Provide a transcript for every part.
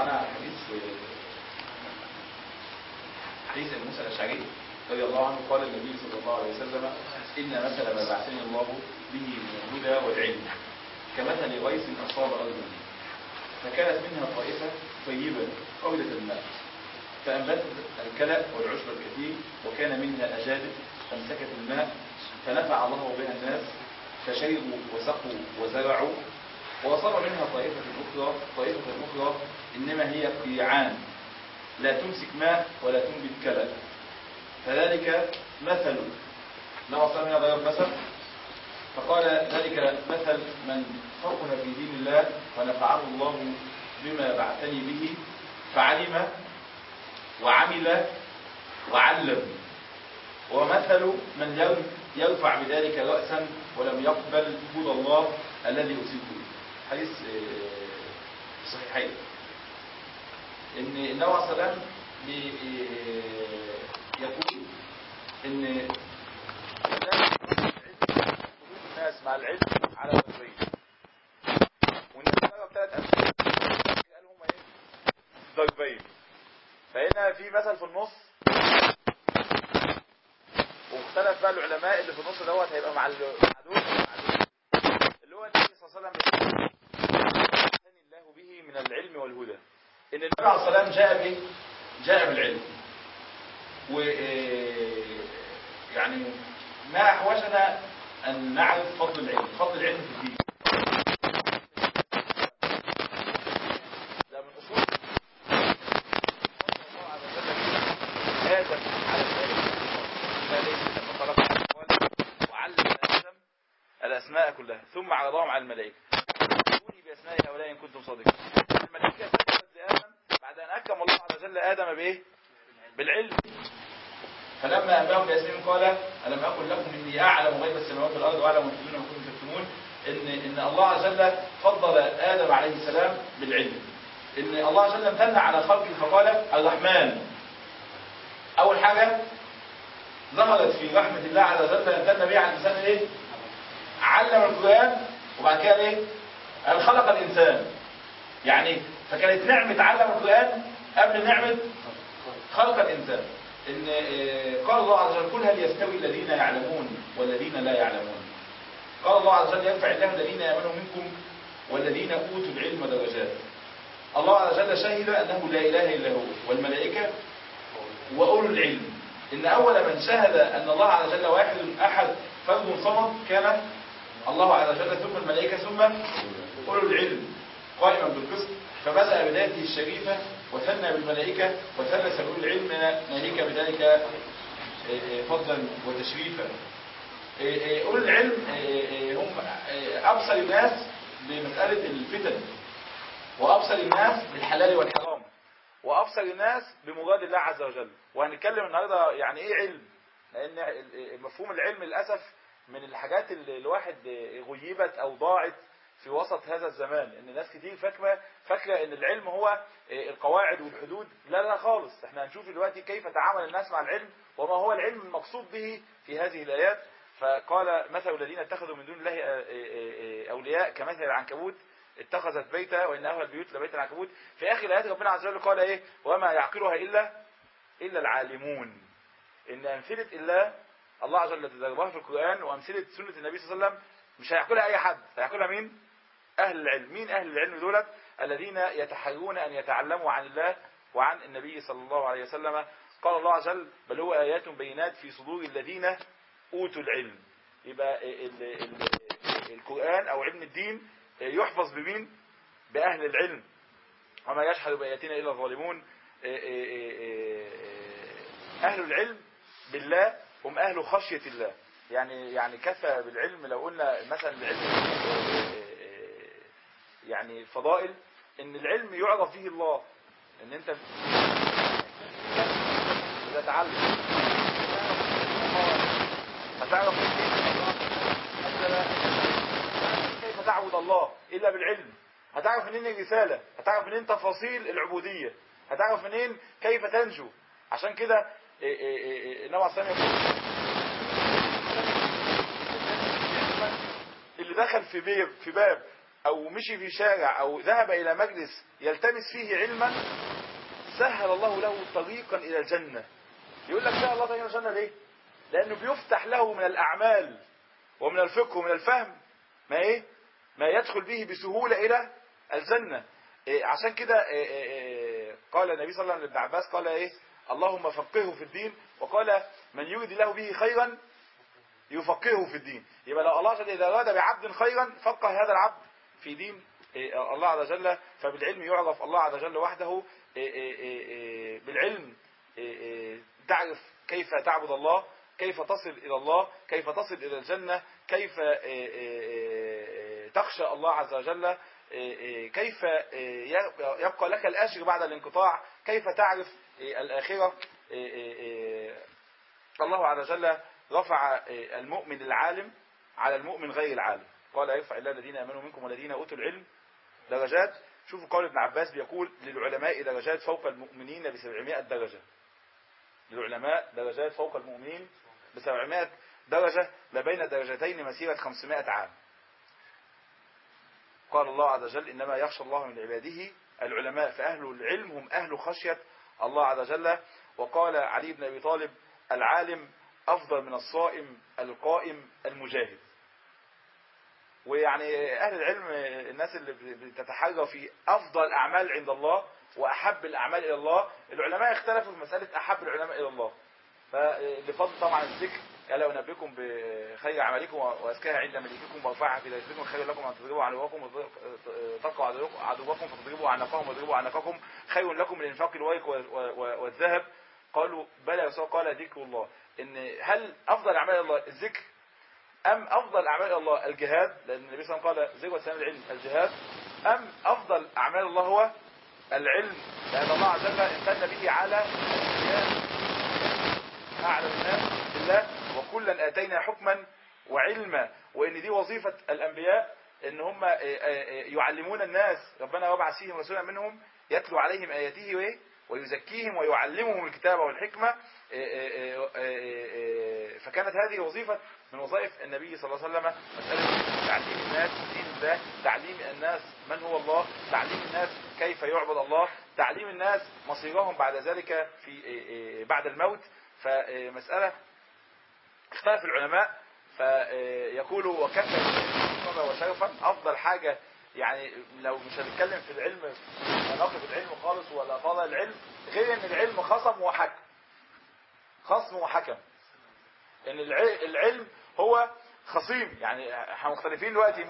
معنا حديث موسى الأشعري رضي الله عنه قال النبي صلى الله عليه وسلم إن مثل ما بعثني الله به من الهدى والعلم كمثل غيث أصاب أرضا فكانت منها طائفة طيبة قبلة الماء فأنبتت الكلأ والعشب الكثير وكان منها أجادب فامسكت الماء فنفع الله بها الناس فشربوا وسقوا وزرعوا. وأصاب منها طائفة أخرى إنما هي قيعان لا تمسك ماء ولا تنبت كلأ فذلك مثل لو أصاب منها ضرب مثل فقال ذلك مثل من فقه في دين الله ونفعه الله بما بعثني به فعلم وعمل وعلم ومثل من يرفع بذلك رأسا ولم يقبل هدى الله الذي أرسلته به. حديث صحيحين ان النبي صلى الله عليه وسلم يقول ان الناس مع العلم على ضربين والناس ضرب 3 أمثال قال هم ايه ضربين فهنا في مثل في النص واختلف بقى العلماء اللي في النص دوت هيبقى مع دول اللي هو النبي صلى الله عليه وسلم يحسن الله به من العلم والهدى ان النبي صلى الله عليه وسلم جاء بالعلم و يعني ما احوجنا ان نعرف فضل العلم في الدين ده من اصول الله عز وجل ادم على الملائكه لما خلق وعلم ادم الاسماء كلها ثم عرضهم على الملائكه اتوني باسماء هؤلاء ان كنتم صادقين. الملائكه سجدت لادم بعد ان اكرم الله عز وجل ادم بايه؟ بالعلم. فلما انباهم باسمائهم قال الم اقل لكم اني اعلم غيب السماوات والارض واعلم ما تبدون وما كنتم تكتمون. ان الله عز وجل فضل ادم عليه السلام بالعلم. ان الله عز وجل امتن على خلقه فقال الرحمن. اول حاجه ظهرت في رحمه الله عز وجل امتن بها على الانسان ايه؟ علم القران وبعد كده ايه؟ خلق الانسان. يعني فكانت نعمه علم القران قبل نعمه خلق الانسان. ان قال الله عز وجل قل هل يستوي الذين يعلمون والذين لا يعلمون. قال الله عز وجل يرفع الله الذين يامنوا منكم والذين اوتوا العلم درجات. الله عز وجل شهد انه لا اله الا هو والملائكه واولو العلم. ان اول من شهد ان الله عز وجل واحد احد فرد صمد كان الله عز وجل ثم الملائكه ثم اولو العلم قائما بالقسط. فبدأ بذاته الشريفة وثنى بالملائكة وثلث أولو العلم ناهيك بذلك فضلا وتشريفا. أولو العلم هم أبصر الناس بمسألة الفتن وأبصر الناس بالحلال والحرام وأبصر الناس بمراد الله عز وجل. وهنتكلم النهاردة يعني إيه علم، لأن مفهوم العلم للأسف من الحاجات اللي الواحد غيبت أو ضاعت في وسط هذا الزمان. ان ناس كتير فاكره ان العلم هو القواعد والحدود. لا خالص. احنا هنشوف دلوقتي كيف تعامل الناس مع العلم وما هو العلم المقصود به في هذه الايات. فقال مثل الذين اتخذوا من دون الله اولياء كمثل العنكبوت اتخذت بيتا وان اهل البيوت لبيت العنكبوت. في اخر الايات ربنا عز وجل قال ايه؟ وما يعقلها الا العالمون. ان امثله الله عز وجل تدربها في القران وامثله سنه النبي صلى الله عليه وسلم مش هيعقلها اي حد، هيعقلها مين؟ أهل العلم. مين أهل العلم دولت؟ الذين يتحرون أن يتعلموا عن الله وعن النبي صلى الله عليه وسلم. قال الله عز وجل بل هو آيات بينات في صدور الذين أوتوا العلم. يبقى القرآن أو علم الدين يحفظ بمين؟ بأهل العلم. وما يجحد بآياتنا إلا الظالمون. أهل العلم بالله هم أهل خشية الله. يعني كفى بالعلم لو قلنا مثلا العلم يعني فضائل ان العلم يعرف فيه الله. ان انت تتعلم هتعرف كيف تعبد الله الا بالعلم. هتعرف منين الرسالة، هتعرف منين تفاصيل العبودية، هتعرف منين كيف تنجو. عشان كده النبي عليه الصلاة والسلام اللي دخل في باب أو مشي في شارع أو ذهب إلى مجلس يلتمس فيه علما سهل الله له طريقا إلى الجنة. يقول لك سهل الله طريقا إلى الجنة ليه؟ لأنه بيفتح له من الأعمال ومن الفقه ومن الفهم ما يدخل به بسهولة إلى الجنة. عشان كده قال النبي صلى الله عليه وسلم لابن عباس قال اللهم فقهه في الدين، وقال من يريد الله به خيرا يفقهه في الدين. يبقى لو الله جل إذا أراد بعبد خيرا فقه هذا العبد في دين الله عز وجل. فبالعلم يعرف الله عز وجل وحده. بالعلم تعرف كيف تعبد الله، كيف تصل إلى الله، كيف تصل إلى الجنة، كيف تخشى الله عز وجل، كيف يبقى لك الأجر بعد الانقطاع، كيف تعرف الآخرة. الله عز وجل رفع المؤمن العالم على المؤمن غير العالم، قال يرفع الله الذين آمنوا منكم والذين أوتوا العلم درجات. شوفوا قول ابن عباس بيقول للعلماء درجات فوق المؤمنين ب700 درجة. للعلماء درجات فوق المؤمنين ب700 درجة، ما بين درجتين مسيرة 500 عام. قال الله عز وجل إنما يخشى الله من عباده العلماء، فأهل العلم هم أهل خشية الله عز وجل. وقال علي بن أبي طالب العالم أفضل من الصائم القائم المجاهد. ويعني أهل العلم الناس اللي بتتحرى في أفضل الأعمال عند الله وأحب الأعمال إلى الله. العلماء اختلفوا في مسألة أحب العلماء إلى الله، فلفضل طبعا الذكر قال ونبئكم بخير عملكم وأزكاها عند مليككم وارفعها في درجتكم خير لكم أن تضربوا عدوكم تلقوا عدوكم فتضربوا عنقهم وتضربوا عنقكم خير لكم من انفاق الورق والذهب. قالوا بلى يا رسول الله، قال ذكر الله. إن هل أفضل أعمال الله الذكر أم أفضل أعمال الله الجهاد؟ لأن النبي صلى الله عليه وسلم قال ذكر وسلام العلم الجهاد. أم أفضل أعمال الله هو العلم؟ لأن الله عز وجل امتن به على أعلم الناس بالله وكلا آتينا حكما وعلما. وإن دي وظيفة الأنبياء إن هم يعلمون الناس. ربنا وبعث فيهم رسولا منهم يتلو عليهم آياته ويزكيهم ويعلمهم الكتاب والحكمة. فكانت هذه وظيفة من وظائف النبي صلى الله عليه وسلم، مسألة تعليم الناس دين الله، تعليم الناس من هو الله، تعليم الناس كيف يعبد الله، تعليم الناس مصيرهم بعد ذلك في بعد الموت. فمسألة اختلف العلماء فيقولوا وكفى وشرفا أفضل حاجة. يعني لو مش هنتكلم في العلم مناقب العلم خالص ولا فضل العلم، غير ان العلم خصم وحكم، خصم وحكم. ان العلم هو خصيم. يعني احنا مختلفين دلوقتي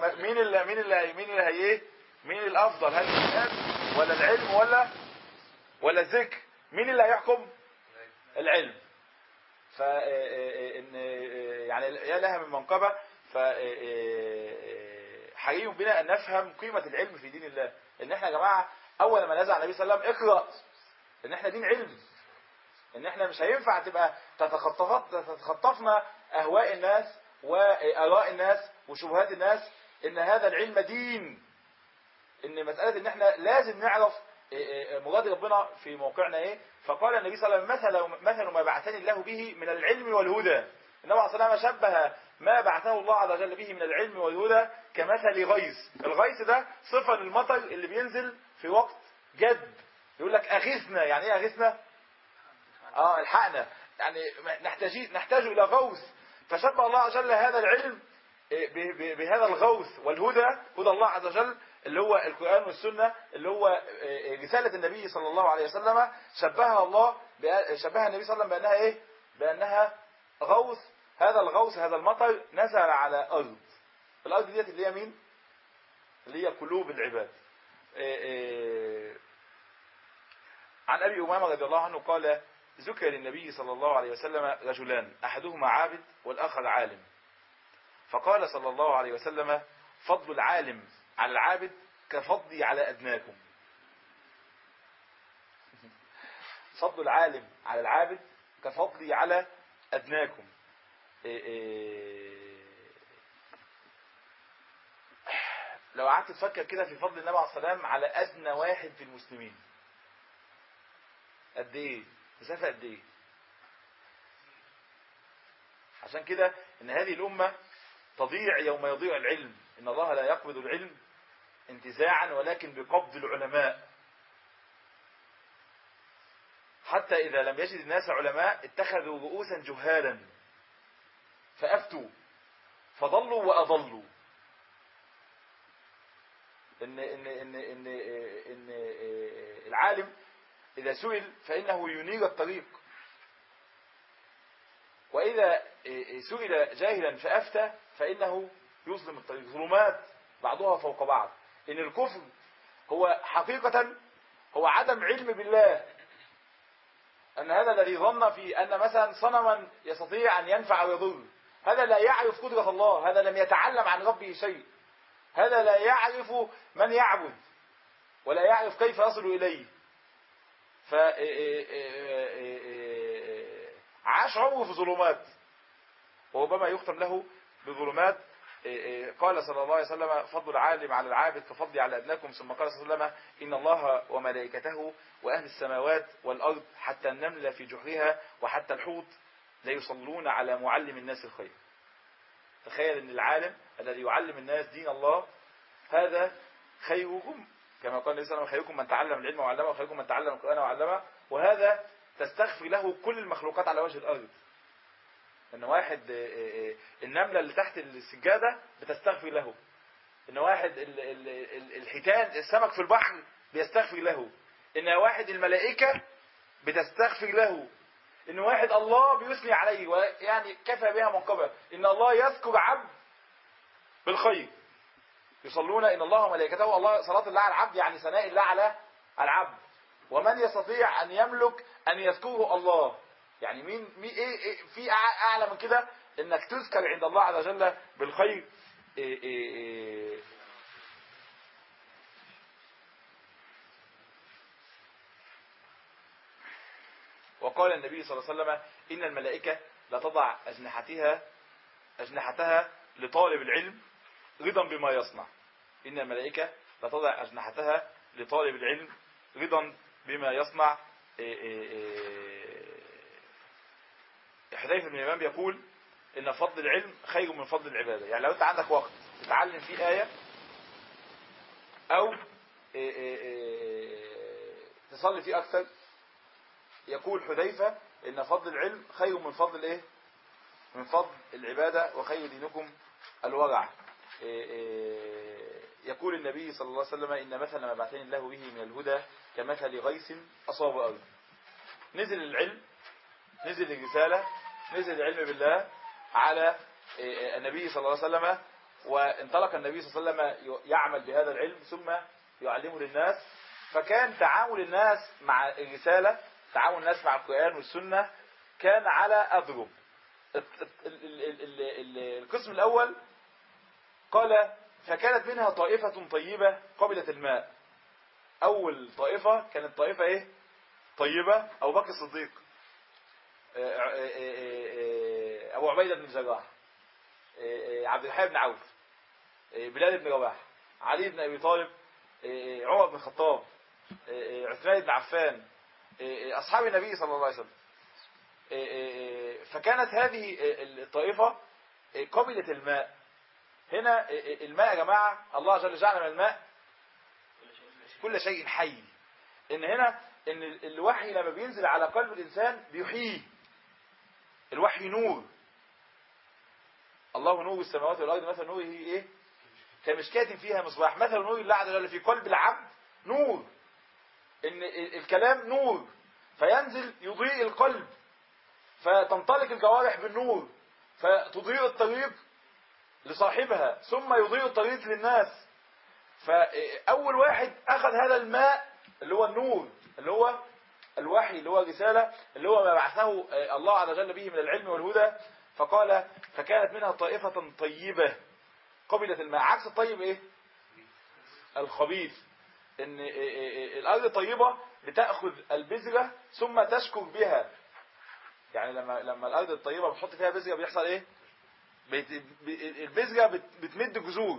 مين الافضل، هل الكتاب ولا العلم ولا الذكر؟ مين اللي هيحكم؟ العلم. فإن يعني يا لها من منقبة. حري بنا أن نفهم قيمة العلم في دين الله. إن إحنا يا جماعة أول ما نزل النبي صلى الله عليه وسلم اقرأ، إن إحنا دين علم، إن إحنا مش هينفع تبقى تتخطفنا أهواء الناس وآراء الناس وشبهات الناس. إن هذا العلم دين. إن مسألة إن إحنا لازم نعرف مراد ربنا في موقعنا إيه. فقال النبي صلى الله عليه وسلم مثل ما بعثني الله به من العلم والهدى. النبي عليه الصلاة والسلام شبه ما بعثه الله عز وجل به من العلم والهدى كمثل غيث. الغيث ده صفة للمطر اللي بينزل في وقت جد. يقول لك أغثنا. يعني إيه أغثنا؟ الحقنا. يعني نحتاج إلى غوث. فشبه الله عز وجل هذا العلم بهذا الغوث والهدى، هدى الله عز وجل اللي هو القرآن والسنة، اللي هو رسالة النبي صلى الله عليه وسلم. شبهها النبي صلى الله عليه وسلم بأنها إيه؟ بأنها غوث. هذا الغوث هذا المطر نزل على أرض. الأرض ديت اللي هي مين؟ اللي هي قلوب العباد. عن أبي أمامة رضي الله عنه قال ذكر للنبي صلى الله عليه وسلم رجلان أحدهما عابد والآخر عالم، فقال صلى الله عليه وسلم فضل العالم على العابد كفضلي على أدناكم. فضل العالم على العابد كفضلي على أدناكم. لو قعدت تفكر كده في فضل النبي عليه الصلاة والسلام على أدنى واحد في المسلمين، قد إيه؟ مسافة قد إيه؟ عشان كده إن هذه الأمة تضيع يوم يضيع العلم. إن الله لا يقبض العلم انتزاعا ولكن بقبض العلماء، حتى إذا لم يجد الناس علماء اتخذوا رؤوسا جهالا فأفتوا فضلوا وأضلوا. إن العالم إذا سئل فإنه ينير الطريق، وإذا سئل جاهلا فأفتى فإنه يظلم الطريق. ظلمات بعضها فوق بعض. إن الكفر هو حقيقة هو عدم علم بالله، أن هذا الذي ظن في أن مثلا صنما يستطيع أن ينفع ويضر، هذا لا يعرف قدرة الله، هذا لم يتعلم عن ربه شيء، هذا لا يعرف من يعبد ولا يعرف كيف يصل إليه، عاش عمره في ظلمات، وربما يختم له بظلمات. قال صلى الله عليه وسلم: فضل العالم على العابد كفضلي على أدناكم. ثم قال صلى الله عليه وسلم: إن الله وملائكته وأهل السماوات والأرض حتى النملة في جحرها وحتى الحوت لا يصلون على معلم الناس الخير. تخيل أن العالم الذي يعلم الناس دين الله هذا خيركم، كما قال النبي صلى الله عليه وسلم: خيركم من تعلم العلم وعلمه وخيركم من تعلم القرآن وعلمه. وهذا تستغفر له كل المخلوقات على وجه الأرض. ان واحد النملة اللي تحت السجادة بتستغفر له، ان واحد الحيتان السمك في البحر بيستغفر له، ان واحد الملائكة بتستغفر له، ان واحد الله بيثني عليه، ويعني كفى بها منقبة ان الله يذكر عبد بالخير. يصلون ان الله وملائكته، الله صلاة الله على العبد يعني ثناء الله على العبد. ومن يستطيع ان يملك ان يذكره الله؟ يعني مين إيه في اعلى من كده انك تذكر عند الله عز وجل بالخير؟ وقال النبي صلى الله عليه وسلم: ان الملائكة لتضع اجنحتها لطالب العلم رضا بما يصنع. ان الملائكة لتضع اجنحتها لطالب العلم رضا بما يصنع. حذيفة بن اليمان بيقول ان فضل العلم خير من فضل العبادة. يعني لو انت عندك وقت تتعلم فيه آية او تصلي فيه اكثر، يقول حذيفة ان فضل العلم خير من فضل ايه؟ من فضل العبادة. وخير دينكم الورع. يقول النبي صلى الله عليه وسلم: ان مثل ما بعثني الله به من الهدى كمثل غيث اصاب ارض. نزل العلم، نزل الرسالة، نزل العلم بالله على النبي صلى الله عليه وسلم، وانطلق النبي صلى الله عليه وسلم يعمل بهذا العلم ثم يعلمه للناس. فكان تعامل الناس مع الرسالة، تعامل الناس مع القرآن والسنة كان على أضرب. القسم الأول قال: فكانت منها طائفة طيبة قبلت الماء. أول طائفة كانت طائفة إيه؟ طيبة. أبو بكر الصديق، أبو عبيدة بن الجراح، عبد الحي بن عوف، بلال بن رباح، علي بن أبي طالب، عمر بن الخطاب، عثمان بن عفان، أصحاب النبي صلى الله عليه وسلم. فكانت هذه الطائفة قبلت الماء. هنا الماء يا جماعة الله جل جعل من الماء كل شيء حي. إن هنا إن الوحي لما بينزل على قلب الإنسان بيحييه. الوحي نور. الله نور السماوات والأرض مثل نوره إيه؟ كمشكاة فيها مصباح. مثل نور الله عز وجل في قلب العبد نور. إن الكلام نور فينزل يضيء القلب، فتنطلق الجوارح بالنور فتضيء الطريق لصاحبها ثم يضيء الطريق للناس. فأول واحد أخذ هذا الماء اللي هو النور، اللي هو الوحي، اللي هو الرسالة، اللي هو ما بعثه الله عز وجل به من العلم والهدى. فقال: فكانت منها طائفة طيبة قبلت الماء. عكس الطيب ايه؟ الخبيث. ان الارض طيبة بتأخذ البذرة ثم تشكر بها. يعني لما الارض الطيبة بتحط فيها بذرة بيحصل ايه؟ البذرة بتمد جذور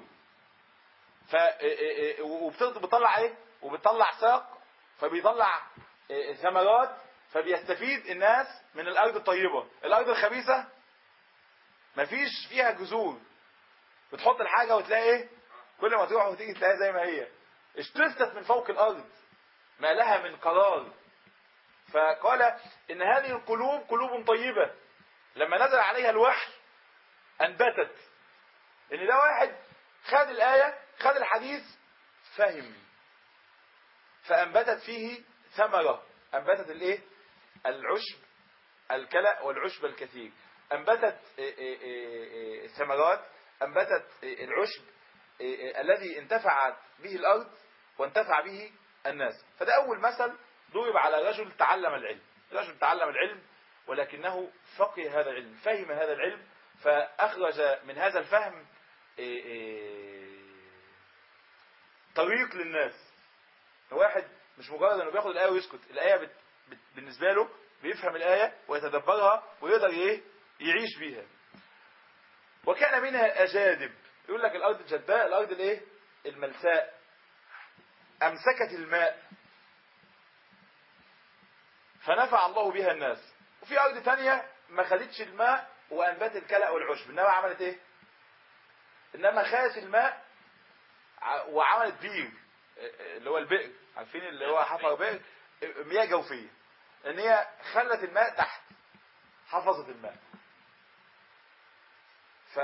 وبتطلع ايه؟ وبتطلع ساق، فبيطلع ثمرات، فبيستفيد الناس من الارض الطيبة. الارض الخبيثة مفيش فيها جذور، بتحط الحاجة وتلاقي ايه؟ كل ما تروح وتيجي تلاقيها زي ما هي، اجتثت من فوق الارض، ما لها من قرار. فقال ان هذه القلوب قلوب طيبة لما نزل عليها الوحي انبتت. ان ده واحد خد الآية خد الحديث فهم، فانبتت فيه ثمرة، انبتت الايه؟ العشب الكلأ والعشب الكثير، انبتت ثمرات، انبتت العشب الذي انتفعت به الارض وانتفع به الناس. فده اول مثل ضرب على رجل تعلم العلم، رجل تعلم العلم ولكنه فقه هذا العلم، فهم هذا العلم، فاخرج من هذا الفهم طريق للناس. واحد مش مجرد انه بياخد الايه ويسكت، الايه بالنسبه له بيفهم الايه ويتدبرها ويقدر ايه؟ يعيش بيها. وكان منها اجادب، يقول لك الارض الجداء، الارض الايه؟ الملساء، امسكت الماء فنفع الله بها الناس. وفي ارض ثانيه ما خدتش الماء وانبتت الكلأ والعشب، انما عملت ايه؟ انما خدت الماء وعملت بير، اللي هو البئر، عارفين اللي هو حفر بئر، مياه جوفيه، ان هي خلت الماء تحت، حفظت الماء. ف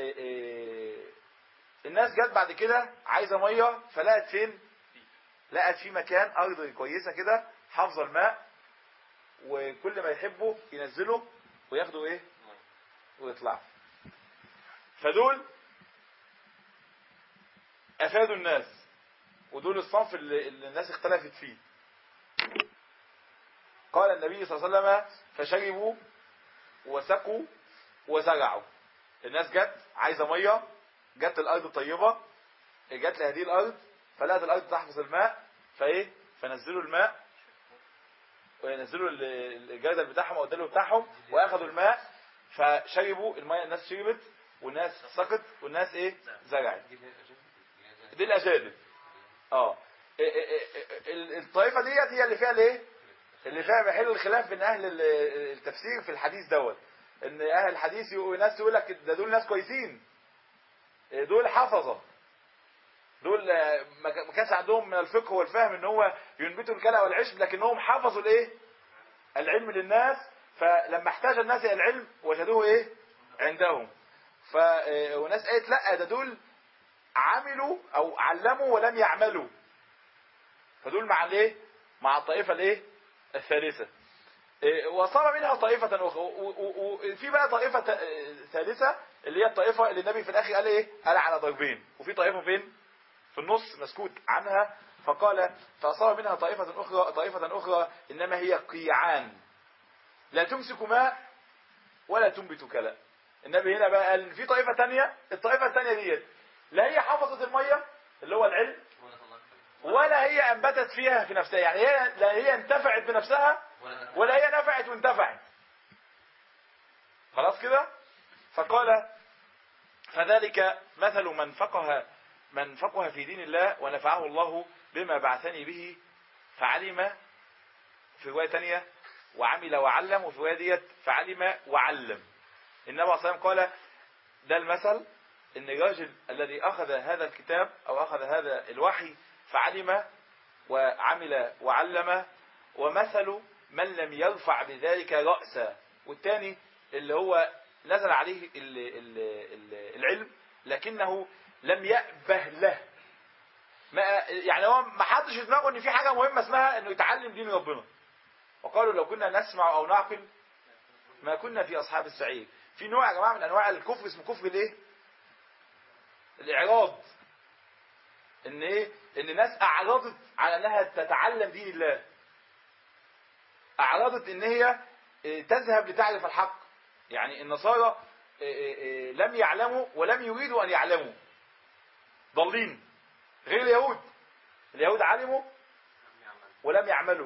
الناس جت بعد كده عايزه ميه، فلقت فين؟ لقت في مكان ارض كويسه كده حافظه الماء، وكل ما يحبوا ينزلوا وياخدوا ايه؟ ويطلعوا. فدول افادوا الناس، ودول الصنف اللي الناس اختلفت فيه. قال النبي صلى الله عليه وسلم فشربوا وسقوا وزرعوا. الناس جت عايزه ميه، جت الارض طيبه، جت لهذه الارض فلقت الارض تحفظ الماء، فايه؟ فنزلوا الماء وينزلوا الجردل بتاعهم او الدلو بتاعهم واخذوا الماء، فشربوا الماء، الناس شربت والناس سقت والناس ايه؟ زرعت. دي الاجادب. الطائفه ديت هي اللي فيها الايه؟ اللي فيها محل الخلاف بين اهل التفسير في الحديث دوت، ان اهل الحديث ناس يقول لك ده دول ناس كويسين، دول حفظه، دول ما كانش عندهم من الفقه والفهم ان هو ينبتوا الكلأ والعشب، لكنهم حفظوا الايه؟ العلم للناس، فلما احتاج الناس الى العلم وجدوه ايه؟ عندهم. وناس قالت لا، ده دول عملوا او علموا ولم يعملوا، فدول مع الايه؟ مع الطائفه الايه؟ الثالثه. وصار منها طائفه اخرى، وفي بقى طائفه ثالثه اللي هي الطائفه اللي النبي في الاخر قال ايه؟ قال على ضربين. وفي طائفه فين؟ في النص مسكوت عنها، فقال فأصاب منها طائفة أخرى إنما هي قيعان لا تمسك ماء ولا تنبت كلأ. النبي هنا بقى قال في طائفة تانية، الطائفة التانية ديت لا هي حفظت المية اللي هو العلم، ولا هي أنبتت فيها في نفسها، يعني هي لا هي انتفعت بنفسها ولا هي نفعت وانتفعت. خلاص كده؟ فقال فذلك مثل من فقه في دين الله ونفعه الله بما بعثني به، فعلم، في رواية تانية وعمل وعلم، وفي رواية ديت فعلم وعلم. النبي صلى الله عليه وسلم قال ده المثل، ان الرجل الذي اخذ هذا الكتاب او اخذ هذا الوحي فعلم وعمل وعلم، ومثل من لم يرفع بذلك رأسا. والتاني اللي هو نزل عليه العلم لكنه لم يأبه له، يعني هو ما حطش في دماغه ان في حاجه مهمه اسمها انه يتعلم دين ربنا. وقالوا لو كنا نسمع او نعقل ما كنا في اصحاب السعير. في نوع يا جماعه من انواع الكفر اسمه كفر الايه؟ الاعراض. ان ايه؟ ان الناس اعرضت على انها تتعلم دين الله، اعرضت ان هي تذهب لتعرف الحق. يعني النصارى لم يعلموا ولم يريدوا ان يعلموا، ضالين، غير اليهود. اليهود علموا ولم يعملوا.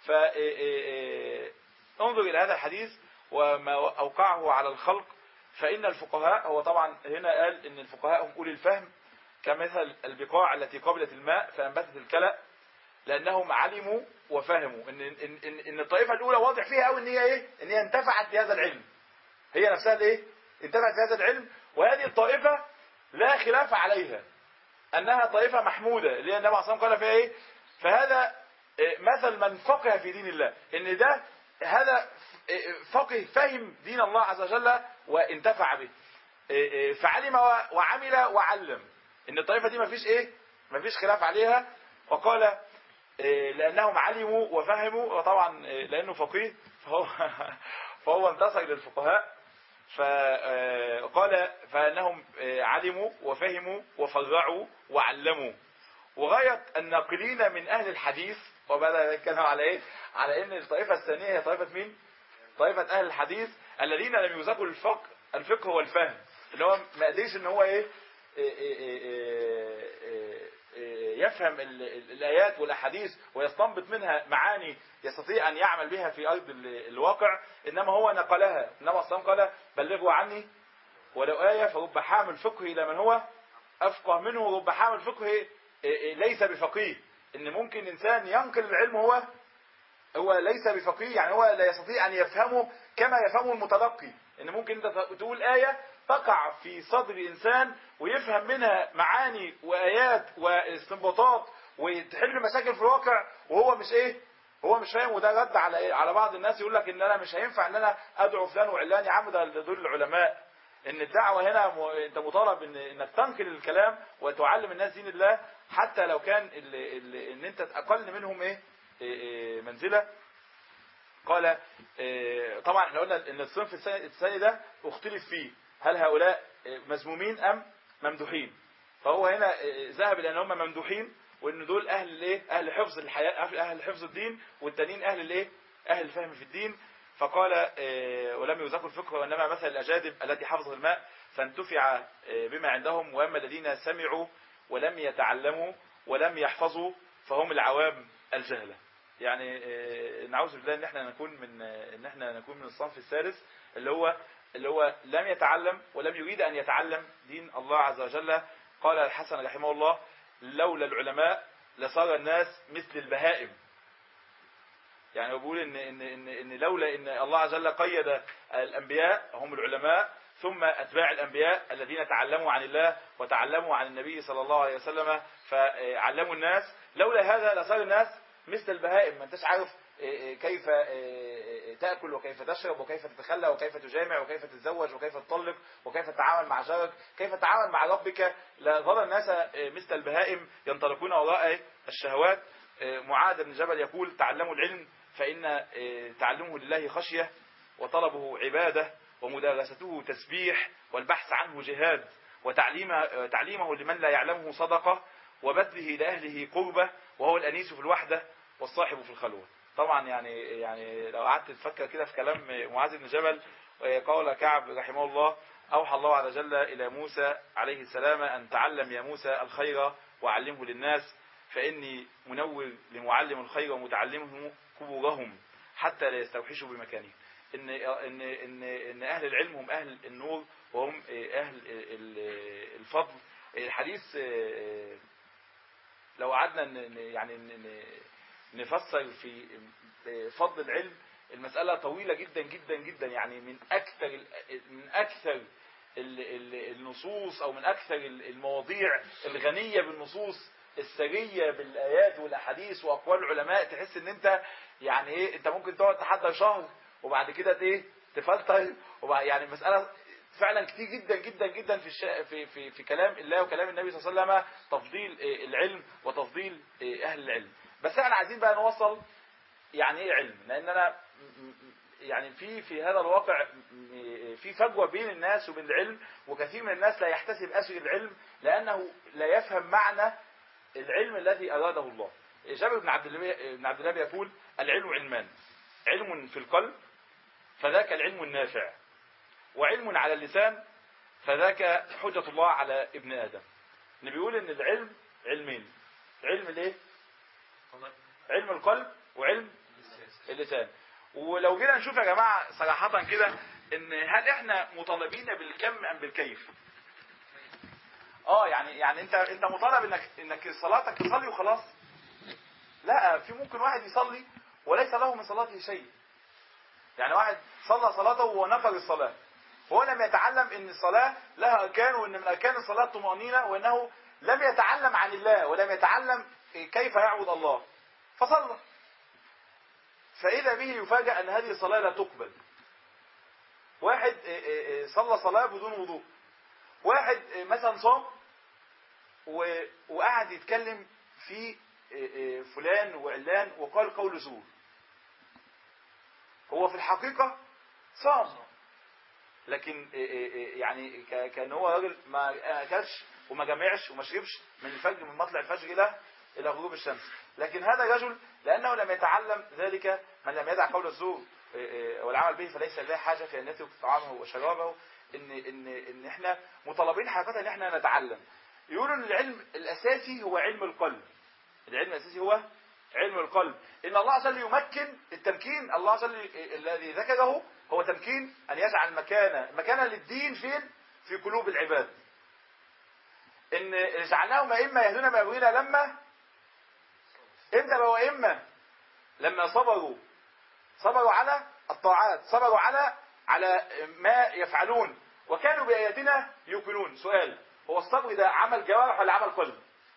انظر إلى هذا الحديث وما أوقعه على الخلق. فإن الفقهاء، هو طبعا هنا قال إن الفقهاء هم أولي الفهم، كمثل البقاع التي قبلت الماء فأنبتت الكلأ، لأنهم علموا وفهموا إن الطائفة الأولى واضح فيها أو إن هي إيه؟ إن هي انتفعت بهذا العلم، هي نفسها الإيه؟ انتفعت بهذا العلم. وهذه الطائفة لا خلاف عليها، انها طائفة محمودة اللي النبي عليه الصلاة والسلام قال فيها ايه؟ فهذا مثل من فقه في دين الله، ان ده هذا فقه فهم دين الله عز وجل وانتفع به، فعلم وعمل وعلم. ان الطائفة دي ما فيش ايه، ما فيش خلاف عليها. وقال لانهم علموا وفهموا، وطبعا لانه فقيه فهو انتصر للفقهاء. فقال فانهم علموا وفهموا وفرعوا وعلموا. وغاية الناقلين من اهل الحديث، وبدأ يتكلم على ايه؟ على ان الطائفة الثانية هي طائفة مين؟ طائفة اهل الحديث الذين لم يذاقوا الفقه والفهم، اللي هو ما قدرش ان هو ايه يفهم الآيات والأحاديث ويستنبط منها معاني يستطيع أن يعمل بها في أرض الواقع، إنما هو نقلها. إنما الصلاة قال بلغوا عني ولو آية، فرب حامل فقه إلى من هو أفقه منه، ورب حامل فقه ليس بفقيه. إن ممكن إنسان ينقل العلم هو ليس بفقيه، يعني هو لا يستطيع أن يفهمه كما يفهمه المتلقي. إن ممكن أنت تقول آية تقع في صدر إنسان ويفهم منها معاني وآيات واستنباطات وتحل مشاكل في الواقع، وهو مش إيه، هو مش فاهم. وده رد على إيه؟ على بعض الناس يقول لك إن أنا مش هينفع إن أنا أدعو فلان وعلان. يا عم ده دول العلماء. إن الدعوة هنا أنت مطالب إنك تنقل الكلام وتعلم الناس دين الله، حتى لو كان إن أنت أقل منهم منزلة. قال طبعا احنا قلنا ان الصنف الثاني ده اختلف فيه، هل هؤلاء مذمومين ام ممدوحين؟ فهو هنا ذهب الى ان هم ممدوحين، وان دول اهل الايه، اهل حفظ الحياه، اهل حفظ الدين، والتانيين اهل الايه، اهل الفهم في الدين. فقال ولم يذاقوا الفقه وانما مثل الاجادب التي حفظت الماء فانتفع بما عندهم، واما الذين سمعوا ولم يتعلموا ولم يحفظوا فهم العوام الجهله. يعني نعوذ بالله ان احنا نكون من الصنف الثالث، اللي هو لم يتعلم ولم يريد ان يتعلم دين الله عز وجل. قال الحسن رحمه الله لولا العلماء لصار الناس مثل البهائم. يعني هو بيقول ان لولا ان الله عز وجل قيد الانبياء هم العلماء، ثم اتباع الانبياء الذين تعلموا عن الله وتعلموا عن النبي صلى الله عليه وسلم فعلموا الناس، لولا هذا لصار الناس مثل البهائم. ما انتش عارف كيف تأكل وكيف تشرب وكيف تتخلى وكيف تجامع وكيف تتزوج وكيف تطلق وكيف تتعامل مع جارك، كيف تتعامل مع ربك. لظل الناس مثل البهائم ينطلقون وراء الشهوات. معاذ بن جبل يقول تعلموا العلم فإن تعلمه لله خشية، وطلبه عبادة، ومدارسته تسبيح، والبحث عنه جهاد، وتعليمه لمن لا يعلمه صدقة، وبذله لأهله قربة، وهو الأنيس في الوحدة والصاحب في الخلوة. طبعا يعني لو قعدت تفكر كده في كلام معاذ بن جبل، قال كعب رحمه الله أوحى الله عز وجل إلى موسى عليه السلام أن تعلم يا موسى الخير وعلمه للناس، فإني منور لمعلم الخير ومتعلمه قبورهم حتى لا يستوحشوا بمكانهم. إن أهل العلم هم أهل النور وهم أهل الفضل. الحديث لو قعدنا يعني نفسر في فضل العلم، المسألة طويلة جدا جدا جدا. يعني من أكثر النصوص أو من أكثر المواضيع الغنية بالنصوص السرية بالآيات والأحاديث وأقوال العلماء، تحس إن أنت يعني إيه، أنت ممكن تقعد تحضر شهر وبعد كده إيه تفلتر. يعني المسألة فعلا كتير جدا جدا جدا في كلام الله وكلام النبي صلى الله عليه وسلم، تفضيل العلم وتفضيل أهل العلم. بس احنا عايزين بقى نوصل يعني ايه علم، لان انا يعني في هذا الواقع في فجوة بين الناس وبين العلم، وكثير من الناس لا يحتسب أجر العلم لأنه لا يفهم معنى العلم الذي أراده الله. جابر بن عبد الله يقول العلم علمان، علم في القلب فذاك العلم النافع، وعلم على اللسان فذاك حجة الله على ابن آدم. اللي بيقول ان العلم علمين، علم الايه؟ علم القلب وعلم اللسان. ولو جينا نشوف يا جماعة صراحة كده، ان هل احنا مطالبين بالكم ام بالكيف؟ يعني انت مطالب انك صلاتك تصلي وخلاص؟ لا، في ممكن واحد يصلي وليس له من صلاته شيء. يعني واحد صلى صلاته ونقض الصلاة، هو لم يتعلم ان الصلاة لها اركان، وان من اركان الصلاة الطمأنينة، وانه لم يتعلم عن الله ولم يتعلم كيف يعبد الله فصلى، فإذا به يفاجأ أن هذه الصلاة لا تقبل. واحد صلى صلاة بدون وضوء، واحد مثلا صام وقعد يتكلم في فلان وعلان وقال قول زور، هو في الحقيقة صام لكن يعني كان هو راجل ما اكلش وما جمعش وما شربش من الفجر، من مطلع الفجر الى غروب الشمس. لكن هذا رجل لانه لم يتعلم ذلك، من لم يدع قول الزور والعمل به فليس له حاجه في ان يترك طعامه وشرابه. ان احنا مطالبين حقيقه ان احنا نتعلم. يقولوا ان العلم الاساسي هو علم القلب، العلم الاساسي هو علم القلب. ان الله عز وجل يمكن التمكين، الله عز وجل الذي ذكره هو تمكين ان يجعل مكانا للدين فين؟ في قلوب العباد. ان جعلناهم ائمه يهدون بامرنا لما امتى بقوا ائمه؟ لما صبروا على الطاعات، صبروا على ما يفعلون وكانوا باياتنا يوقنون. سؤال، هو الصبر ده عمل جوارح ولا عمل قلب؟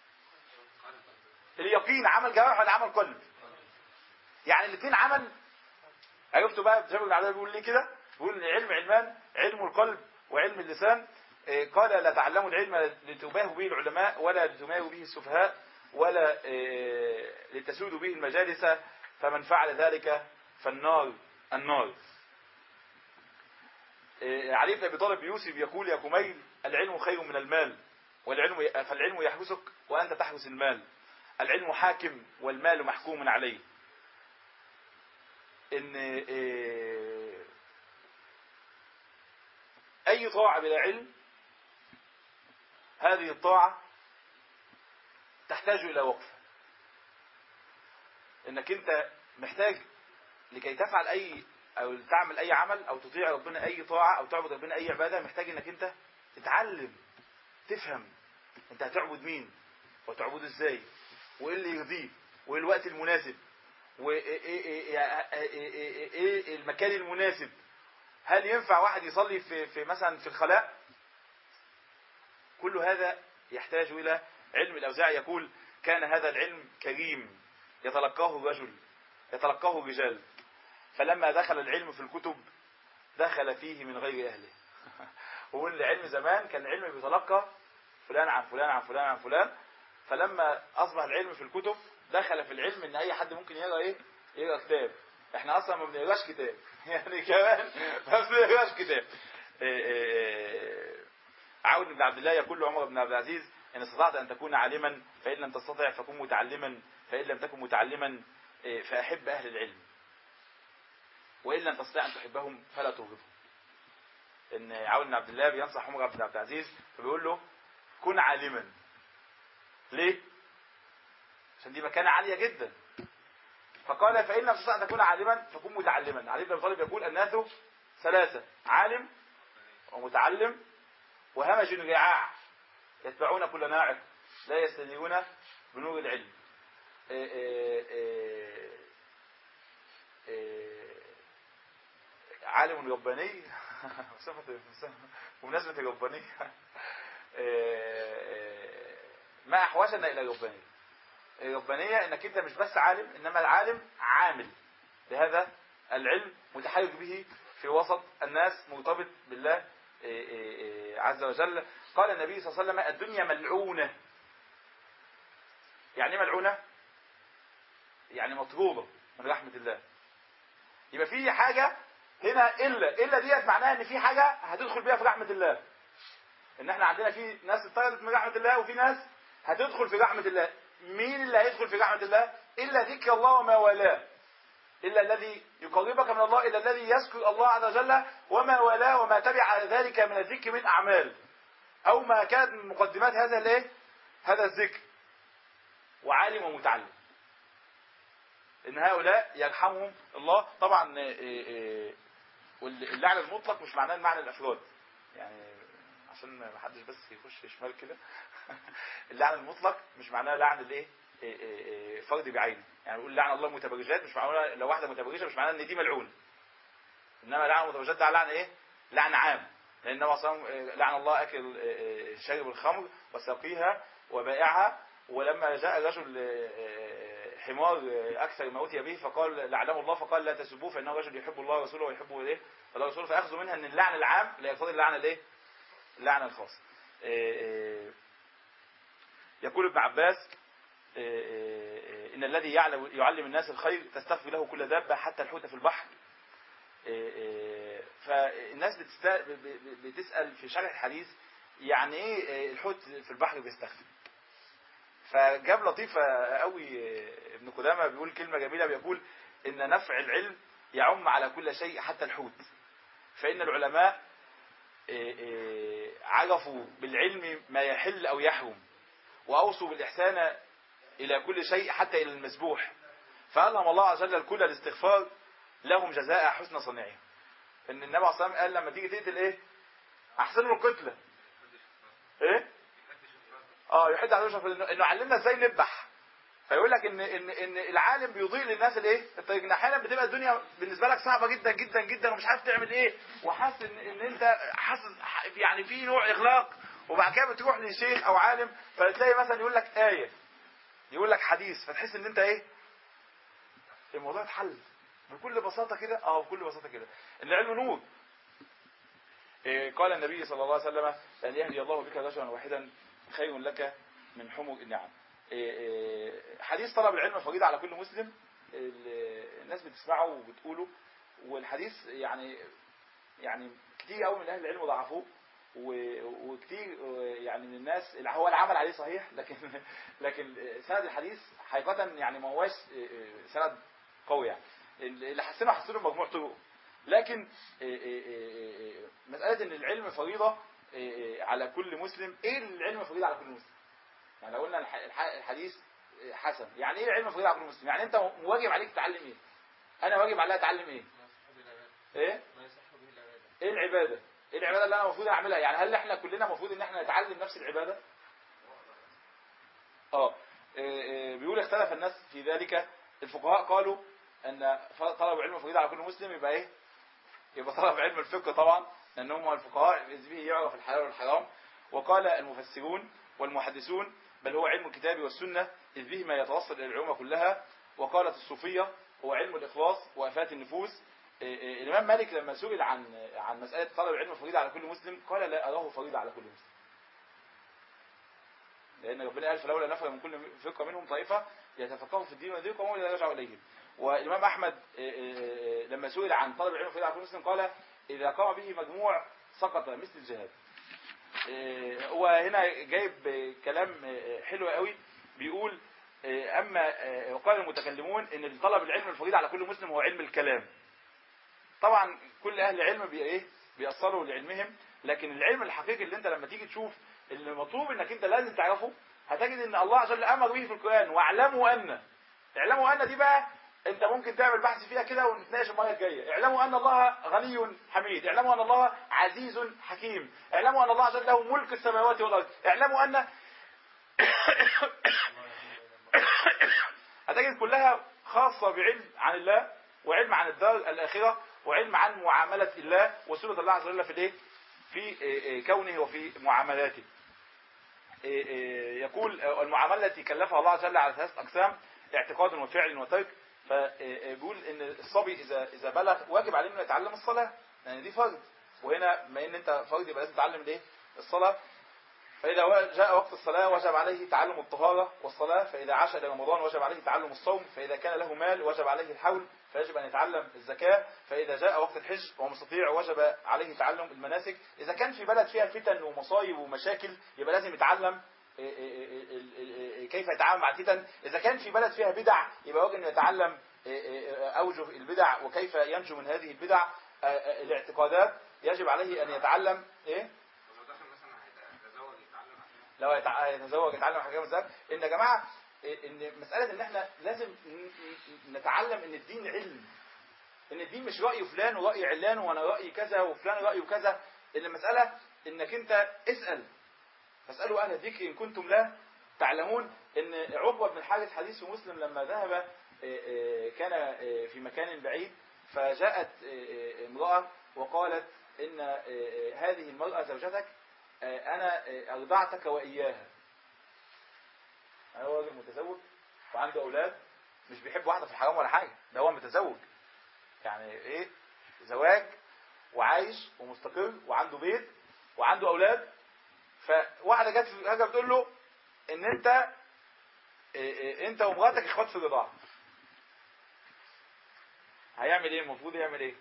اليقين عمل جوارح ولا عمل قلب؟ يعني الاثنين عمل. عرفتوا بقى جابر بن عبد الله بيقول ليه كده؟ بيقول ان العلم علمان، علم القلب وعلم اللسان. قال لا تعلموا العلم لتباهوا به العلماء ولا لتماروا به السفهاء ولا لتسودوا به المجالس، فمن فعل ذلك فالنار النار. علي بن ابي طالب يوسف يقول يا كميل العلم خير من المال، فالعلم يحبسك وانت تحبس المال، العلم حاكم والمال محكوم عليه. ان اي طاعة بلا علم هذه الطاعة تحتاج الى وقفة. انك انت محتاج لكي تفعل او تعمل اي عمل او تطيع ربنا اي طاعة او تعبد ربنا اي عبادة، محتاج انك انت تتعلم، تفهم انت هتعبد مين وتعبده ازاي وايه اللي يرضيه وايه الوقت المناسب وايه المكان المناسب. هل ينفع واحد يصلي في مثلا في الخلاء؟ كل هذا يحتاج الى علم. الاوزاعي يقول كان هذا العلم كريم يتلقاه الرجال، فلما دخل العلم في الكتب دخل فيه من غير اهله. هو العلم زمان كان العلم بيتلقى فلان عن فلان عن فلان عن فلان، فلما اصبح العلم في الكتب دخل في العلم ان اي حد ممكن يقرا كتاب. احنا اصلا ما بنقراش كتاب يعني كمان ما بنقراش كتاب. عون بن عبد الله يقول لعمر بن عبد العزيز ان استطعت ان تكون عالما فان لم تستطع فكن متعلما، فان لم تكن متعلما فاحب اهل العلم، وان لم تستطع ان تحبهم فلا تبغضهم. ان عون بن عبد الله بينصح عمر بن عبد العزيز فبيقول له كن عالما. ليه؟ عشان دي مكانة عالية جدا. فقال فإن لم تستطع أن تكون عالما فكن متعلما. علي بن أبي طالب يقول الناس ثلاثة: عالم ومتعلم وهمج رعاع يتبعون كل ناعق لا يستنيرون بنور العلم. عالم رباني بمناسبة الرباني ما أحوجنا إلى الربانية. الربانية انك انت مش بس عالم، انما العالم عامل بهذا العلم متحرك به في وسط الناس مرتبط بالله عز وجل. قال النبي صلى الله عليه وسلم الدنيا ملعونة. يعني ملعونة؟ يعني مطرودة من رحمة الله. يبقى في حاجة هنا إلا ديت معناها ان في حاجة هتدخل بيها في رحمة الله. ان احنا عندنا في ناس اتطردت من رحمة الله وفي ناس هتدخل في رحمة الله. مين اللي هيدخل في رحمة الله؟ إلا ذكر الله وما والاه، إلا الذي يقربك من الله، إلا الذي يذكر الله عز وجل وما والاه وما تبع ذلك من الذكر من أعمال أو ما كانت من مقدمات هذا الذكر. وعالم ومتعلم إن هؤلاء يرحمهم الله. طبعا واللعن المطلق مش معناه المعنى الأفراد، يعني عشان ما حدش بس يخش شمال كده. اللعن المطلق مش معناه لعن الايه فرد بعينه. يعني نقول لعن الله متبرجات مش معناه لو واحده متبرجه مش معناه ان دي ملعون، انما لعن المتبرجات ده لعن ايه؟ لعن عام. لان النبي صلى الله عليه وسلم لعن الله اكل شارب الخمر وساقيها وبائعها. ولما جاء رجل حمار أكثر ما أوتي به فقال لعنه الله، فقال لا تسبوه فإنه رجل يحب الله ورسوله ويحبه إيه الله ورسوله. فأخذوا منها أن اللعن العام لا يقتضي اللعنة الإيه؟ اللعنة الخاص. يقول ابن عباس إن الذي يعلم الناس الخير تستغفر له كل دابة حتى الحوت في البحر. فالناس بتسأل في شرح الحديث يعني ايه الحوت في البحر بيستغفر. فجاب لطيفة قوي ابن قدامة بيقول كلمة جميلة، بيقول ان نفع العلم يعم على كل شيء حتى الحوت، فإن العلماء عرفوا بالعلم ما يحل أو يحرم، وأوصوا بالإحسان إلى كل شيء حتى إلى المسبوح، فألهم الله عز وجل الكل الاستغفار لهم جزاء حسن صنيعهم. ان النبي عليه الصلاه والسلام قال لما تيجي تقتل ايه احسنوا القتله ايه يحد على وجهه انه علمنا ازاي نذبح. فيقول لك ان العالم بيضيء للناس الايه الطريق. احيانا بتبقى الدنيا بالنسبه لك صعبه جدا جدا جدا ومش عارف تعمل ايه، وحاسس ان انت حاسس يعني في نوع اغلاق، وبعد كده بتروح لشيخ او عالم فتلاقي مثلا يقول لك ايه، يقول لك حديث، فتحس ان انت ايه الموضوع اتحل بكل بساطة كده. بكل بساطة كده. ان العلم نور. قال النبي صلى الله عليه وسلم أن يهدي الله بك رجلا واحدا خير لك من حمر النعم. حديث طلب العلم فريضة على كل مسلم، الناس بتسمعه وبتقوله، والحديث يعني كتير قوي من اهل العلم ضعفوه، وكتير يعني من الناس اللي هو العمل عليه صحيح، لكن سند الحديث حقيقة يعني ما هوش سند قوي. يعني اللي حسنه مجموع طرق. لكن مسألة ان العلم فريضة على كل مسلم، ايه العلم فريضة على كل مسلم؟ يعني لو قلنا الحديث حسن، يعني ايه العلم فريضة على كل مسلم؟ يعني انت واجب عليك تتعلم ايه؟ انا واجب عليا اتعلم ايه؟ ايه العبادة؟ ايه العبادة اللي انا المفروض اعملها؟ يعني هل احنا كلنا المفروض ان احنا نتعلم نفس العبادة؟ بيقول اختلف الناس في ذلك. الفقهاء قالوا ان طلب علم فريضة على كل مسلم يبقى ايه؟ يبقى طلب علم الفقه طبعا، لانهم الفقهاء به يعرف الحلال والحرام. وقال المفسرون والمحدثون بل هو علم الكتاب والسنة إذ به ما يتوصل إلى العلوم كلها. وقالت الصوفية هو علم الإخلاص وآفات النفوس. الإمام مالك لما سئل عن مسألة طلب العلم فريضة على كل مسلم قال لا أراه فريضة على كل مسلم، لأن ربنا قال فلولا نفر من كل فرقة منهم طائفة يتفقهوا في الدين ويذيقوا ولا يرجعوا إليهم. والإمام أحمد لما سئل عن طلب العلم فريضة على كل مسلم قال إذا قام به مجموع سقط مثل الجهاد. هو هنا جايب كلام حلو قوي، بيقول أما وقال المتكلمون إن طلب العلم الفريضة على كل مسلم هو علم الكلام. طبعا كل أهل العلم بيأصلوا لعلمهم، لكن العلم الحقيقي اللي انت لما تيجي تشوف اللي مطلوب انك انت لازم تعرفه، هتجد ان الله عز وجل امر به في القرآن واعلموا ان دي بقى انت ممكن تعمل بحث فيها كده ونتناقش المره الجايه. اعلموا ان الله غني حميد، اعلموا ان الله عزيز حكيم، اعلموا ان الله عز وجل له ملك السماوات والارض، اعلموا ان هتجد كلها خاصة بعلم عن الله وعلم عن الدار الآخرة وعلم عن معاملة الله وسنة الله عز وجل في الايه في كونه وفي معاملاته. يقول المعاملة التي كلفها الله عز وجل على 3 أقسام: اعتقاد وفعل وترك. فبيقول ان الصبي اذا بلغ واجب عليه انه يتعلم الصلاة، يعني دي فرض، وهنا بما ان انت فرض يبقى لازم تتعلم الايه الصلاة. فإذا جاء وقت الصلاة وجب عليه تعلم الطهارة والصلاة. فإذا عاش إلى رمضان وجب عليه تعلم الصوم. فإذا كان له مال وجب عليه الحول فيجب أن يتعلم الزكاة. فإذا جاء وقت الحج ومستطيع وجب عليه تعلم المناسك. إذا كان في بلد فيها فتن ومصايب ومشاكل يبقى لازم يتعلم كيف يتعامل مع الفتن. إذا كان في بلد فيها بدع يبقى واجب أن يتعلم أوجه البدع وكيف ينجو من هذه البدع. الاعتقادات يجب عليه أن يتعلم لو يتزوج يتعلم حاجة من ذلك. ان يا جماعة ان مسألة ان احنا لازم نتعلم ان الدين علم، ان الدين مش رأي فلان ورأي علان وانا رأي كذا وفلان رأيه كذا. ان المسألة انك انت فاسألوا اهل الذكر ان كنتم لا تعلمون. ان عقبة بن الحارث حديث في مسلم لما ذهب كان في مكان بعيد فجاءت امرأة وقالت ان هذه المرأة زوجتك أنا أرضعتك وإياها. يعني هو راجل متزوج وعنده اولاد، مش بيحب واحده في الحرام ولا حاجه، ده هو متزوج، يعني ايه، زواج وعايش ومستقر وعنده بيت وعنده اولاد. فواحده جت في حاجه بتقول له ان انت ومراتك اخوات في الرضاعه، هيعمل ايه؟ المفروض يعمل ايه؟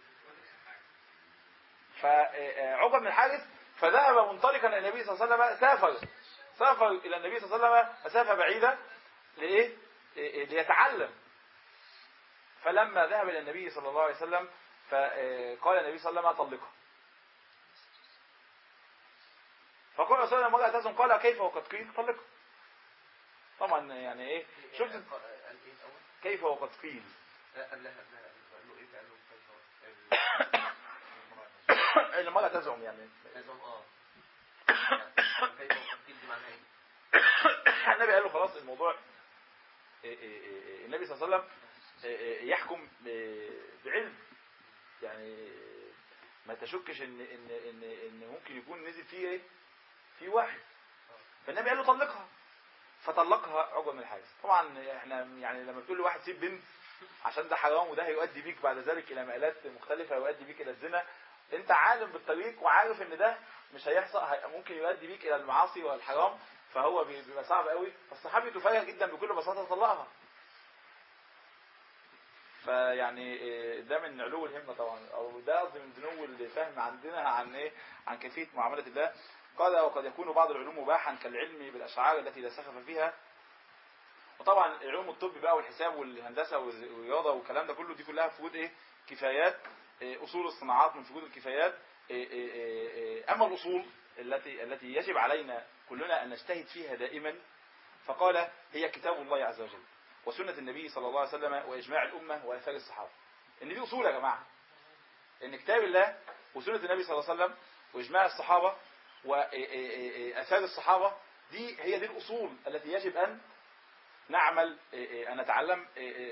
فعقبة بن الحارث فذهب منطلقا الى النبي صلى الله عليه وسلم، سافر الى النبي صلى الله عليه وسلم مسافه بعيده لايه؟ ليتعلم. فلما ذهب الى النبي صلى الله عليه وسلم فقال النبي صلى الله عليه وسلم طلقها. فقال رسول الله مرة تزن، قال كيف وقد قيل طلقها. طبعا يعني ايه، شفت كيف وقد قيل قال له ايه؟ قال له المرأة تزعم يعني تزعم كيف وقد قيل دي معناها ايه؟ النبي قال له خلاص الموضوع، النبي صلى الله عليه وسلم يحكم بعلم، يعني ما تشكش ان ممكن يكون نزل فيه ايه، في واحد. فالنبي قال له طلقها، فطلقها عقبة بن الحارث. طبعا احنا يعني لما بتقول لواحد سيب بنت عشان ده حرام وده هيؤدي بيك بعد ذلك الى مآلات مختلفه، هيؤدي بيك الى الزنا، انت عالم بالطريق وعارف ان ده مش هيحصل، ممكن يؤدي بيك الى المعاصي والحرام، فهو بيبقى صعب قوي. فالصحابي تفاجئ جدا بكل بساطه طلقها. فيعني ده من علو الهمه طبعا، او ده قصدي من دنو الفهم عندنا عن ايه، عن كيفيه معامله الله. قال وقد يكون بعض العلوم مباحا كالعلم بالاشعار التي لا سخف فيها. وطبعا علوم الطب بقى والحساب والهندسه والرياضه والكلام ده كله، دي كلها فروض ايه، كفايات، اصول الصناعات من فروض الكفايات. اما الاصول التي يجب علينا كلنا ان نجتهد فيها دائما، فقال هي كتاب الله عز وجل وسنه النبي صلى الله عليه وسلم واجماع الامه واثار الصحابه. ان دي اصول يا جماعه، ان كتاب الله وسنه النبي صلى الله عليه وسلم واجماع الصحابه واثار الصحابه، هي دي الاصول التي يجب ان نعمل، أن نتعلم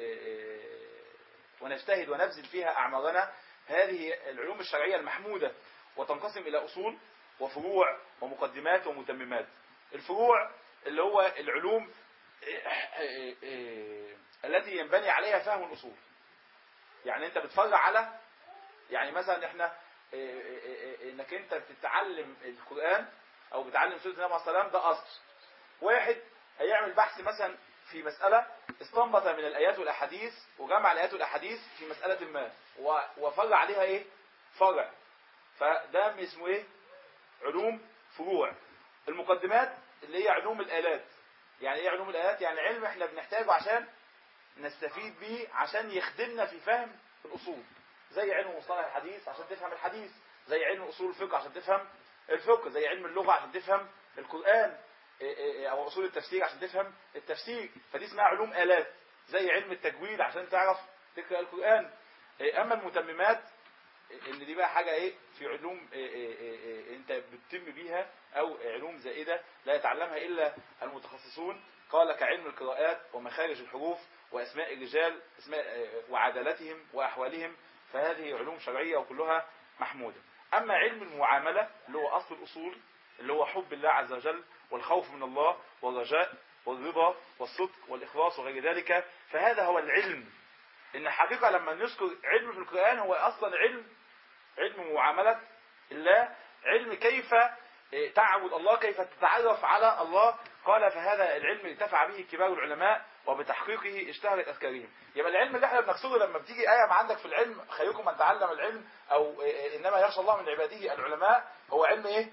ونجتهد ونبذل فيها أعمالنا. هذه العلوم الشرعية المحمودة، وتنقسم إلى أصول وفروع ومقدمات ومتممات. الفروع اللي هو العلوم التي ينبني عليها فهم الأصول، يعني أنت بتفرع على، يعني مثلا احنا انك انت بتتعلم القرآن او بتعلم سورة النبي عليه الصلاة والسلام، ده أصل. واحد هيعمل بحث مثلا في مسألة، استنبط من الآيات والأحاديث وجمع الآيات والأحاديث في مسألة ما وفرع عليها ايه، فرع، فده اسمه ايه، علوم فروع. المقدمات اللي هي علوم الآلات. يعني ايه علوم الآلات؟ يعني علم احنا بنحتاجه عشان نستفيد بيه، عشان يخدمنا في فهم الأصول، زي علم مصطلح الحديث عشان تفهم الحديث، زي علم أصول الفقه عشان تفهم الفقه، زي علم اللغة عشان تفهم القرآن، او اصول التفسير عشان تفهم التفسير. فدي اسمها علوم آلات، زي علم التجويد عشان تعرف تقرأ القرآن. اما المتممات، ان دي بقى حاجة ايه، في علوم انت بتتم بيها، او علوم زائدة لا يتعلمها الا المتخصصون. قال كعلم القراءات ومخارج الحروف واسماء الرجال، اسماء وعدالتهم واحوالهم، فهذه علوم شرعية وكلها محمودة. اما علم المعاملة اللي هو اصل الاصول، اللي هو حب الله عز وجل والخوف من الله والرجاء والرضا والصدق والإخلاص وغير ذلك، فهذا هو العلم. إن الحقيقة لما نذكر علم في القرآن هو أصلا علم معاملة الله، علم كيف تعبد الله، كيف تتعرف على الله. قال فهذا العلم ارتفع به كبار العلماء وبتحقيقه اشتهرت أذكارهم. يبقى العلم اللي احنا بنقصده لما بتيجي آية ما عندك في العلم، خيركم من تعلم العلم، أو إنما يخشى الله من عباده العلماء، هو علم إيه؟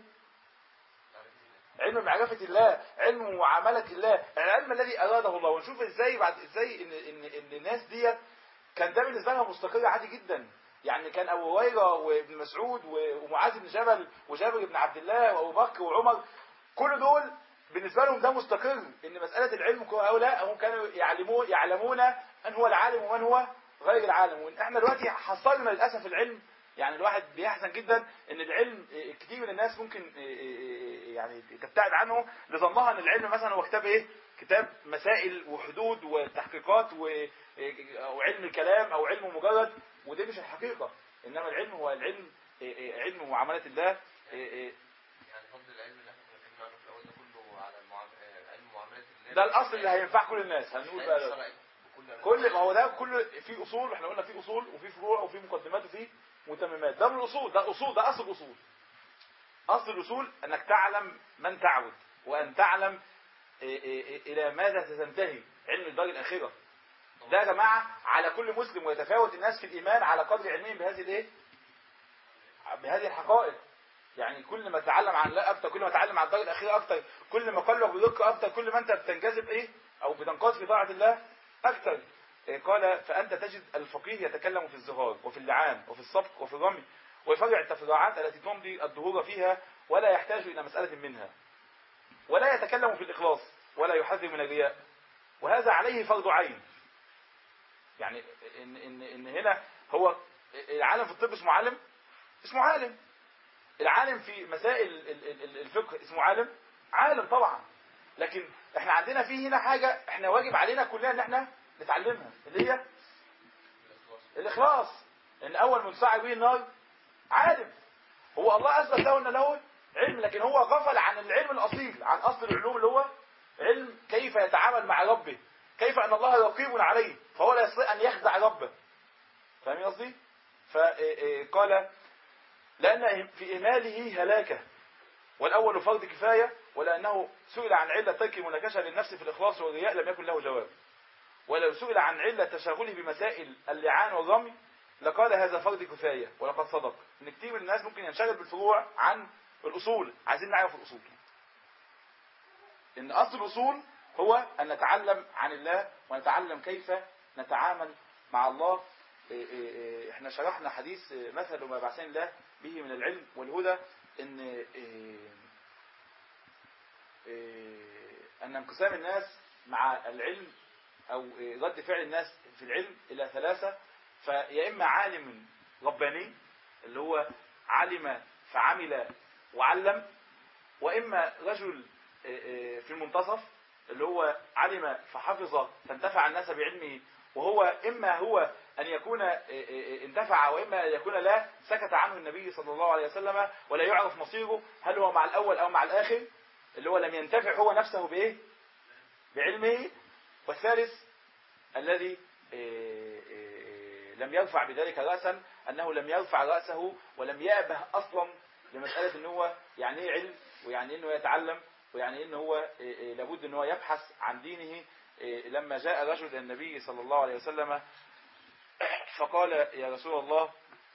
علم معرفة الله، علم معاملة الله، العلم الذي أراده الله. ونشوف ازاي ان الناس دي كان ده بالنسبة لهم مستقر عادي جدا. يعني كان أبو هريرة وابن مسعود ومعاذ بن جبل وجابر بن عبد الله وأبو بكر وعمر، كل دول بالنسبة لهم ده مستقر، ان مسألة العلم هؤلاء هم كانوا يعلمون من هو العالم ومن هو غير العالم. وان احنا دلوقتي حصلنا للأسف العلم، يعني الواحد بيحزن جدا ان العلم كتير من الناس ممكن يعني تبتعد عنه لظنها ان العلم مثلا هو كتاب ايه، كتاب مسائل وحدود وتحقيقات وعلم الكلام او علم مجرد، وده مش الحقيقة. انما العلم هو العلم، علم معاملة الله. يعني فضل العلم اللي احنا كنا اتكلمنا عنه في الاول ده كله على علم معاملة ده الاصل اللي هينفع كل الناس. هنقول بقى دلوقتي. كل ما هو ده كل في اصول، احنا قلنا في اصول وفي فروع وفي مقدمات وفي متممات. ده من الاصول، ده اصول، ده اصل الاصول. اصل الاصول انك تعلم من تعبد، وان تعلم الى ماذا ستنتهي علم الدار الاخره. ده يا جماعه على كل مسلم، ويتفاوت الناس في الايمان على قدر علمهم بهذه الايه، بهذه الحقائق. يعني كل ما تتعلم عن الله اكتر، كل ما تتعلم عن الدار الاخره اكتر، كل ما قلبك بدقه اكتر، كل ما انت بتنجذب ايه او بتنقاد في طاعه الله اكتر. قال فانت تجد الفقيه يتكلم في الزهار وفي اللعان وفي الصفق وفي الرمي ويفرع التفرعات التي تمضي الدهور فيها، ولا يحتاج الى مساله منها، ولا يتكلم في الاخلاص ولا يحذر من الرياء، وهذا عليه فرض عين. يعني ان هنا هو العالم في الطب اسمه عالم، اسمه عالم. العالم في مسائل الفقه اسمه عالم، عالم طبعا. لكن احنا عندنا فيه هنا حاجة احنا واجب علينا كلنا ان احنا نتعلمها، اللي هي الاخلاص. ان اول من صعد به النار عالم. هو الله اثبت له ان له علم، لكن هو غفل عن العلم الاصيل، عن اصل العلوم اللي هو علم كيف يتعامل مع ربه، كيف ان الله رقيب عليه، فهو لا يستطيع ان يخدع ربه. فاهمين قصدي؟ فقال لأن في إهماله هلاكة، والأول فرض كفاية، ولأنه سئل عن علة ترك المناكشة للنفس في الإخلاص والرياء لم يكن له جواب. ولو سئل عن علة تشاغله بمسائل اللعان والرمي لقال هذا فرض كفاية، ولقد صدق. إن كتير من الناس ممكن ينشغل بالفروع عن الأصول. عايزين نعرف الأصول، إن أصل الأصول هو أن نتعلم عن الله ونتعلم كيف نتعامل مع الله. احنا شرحنا حديث مثل ما بعثني الله به من العلم والهدى، ان انقسام الناس مع العلم او رد فعل الناس في العلم الى ثلاثة. فيا اما عالم رباني اللي هو علم فعمل وعلم، واما رجل في المنتصف اللي هو علم فحفظ فانتفع الناس بعلمه، وهو إما هو أن يكون انتفع وإما أن يكون لا، سكت عنه النبي صلى الله عليه وسلم ولا يعرف مصيره هل هو مع الأول أو مع الآخر، اللي هو لم ينتفع هو نفسه بإيه؟ بعلمه. والثالث الذي لم يرفع بذلك رأسا، أنه لم يرفع رأسه ولم يأبه أصلا لمسألة أنه هو يعني إيه علم، ويعني أنه يتعلم، ويعني أنه هو لابد أنه يبحث عن دينه. لما جاء رجل إلى النبي صلى الله عليه وسلم فقال يا رسول الله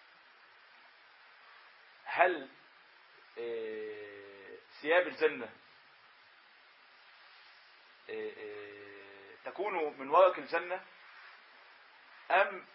هل ثياب الجنة تكون من ورق الجنة أم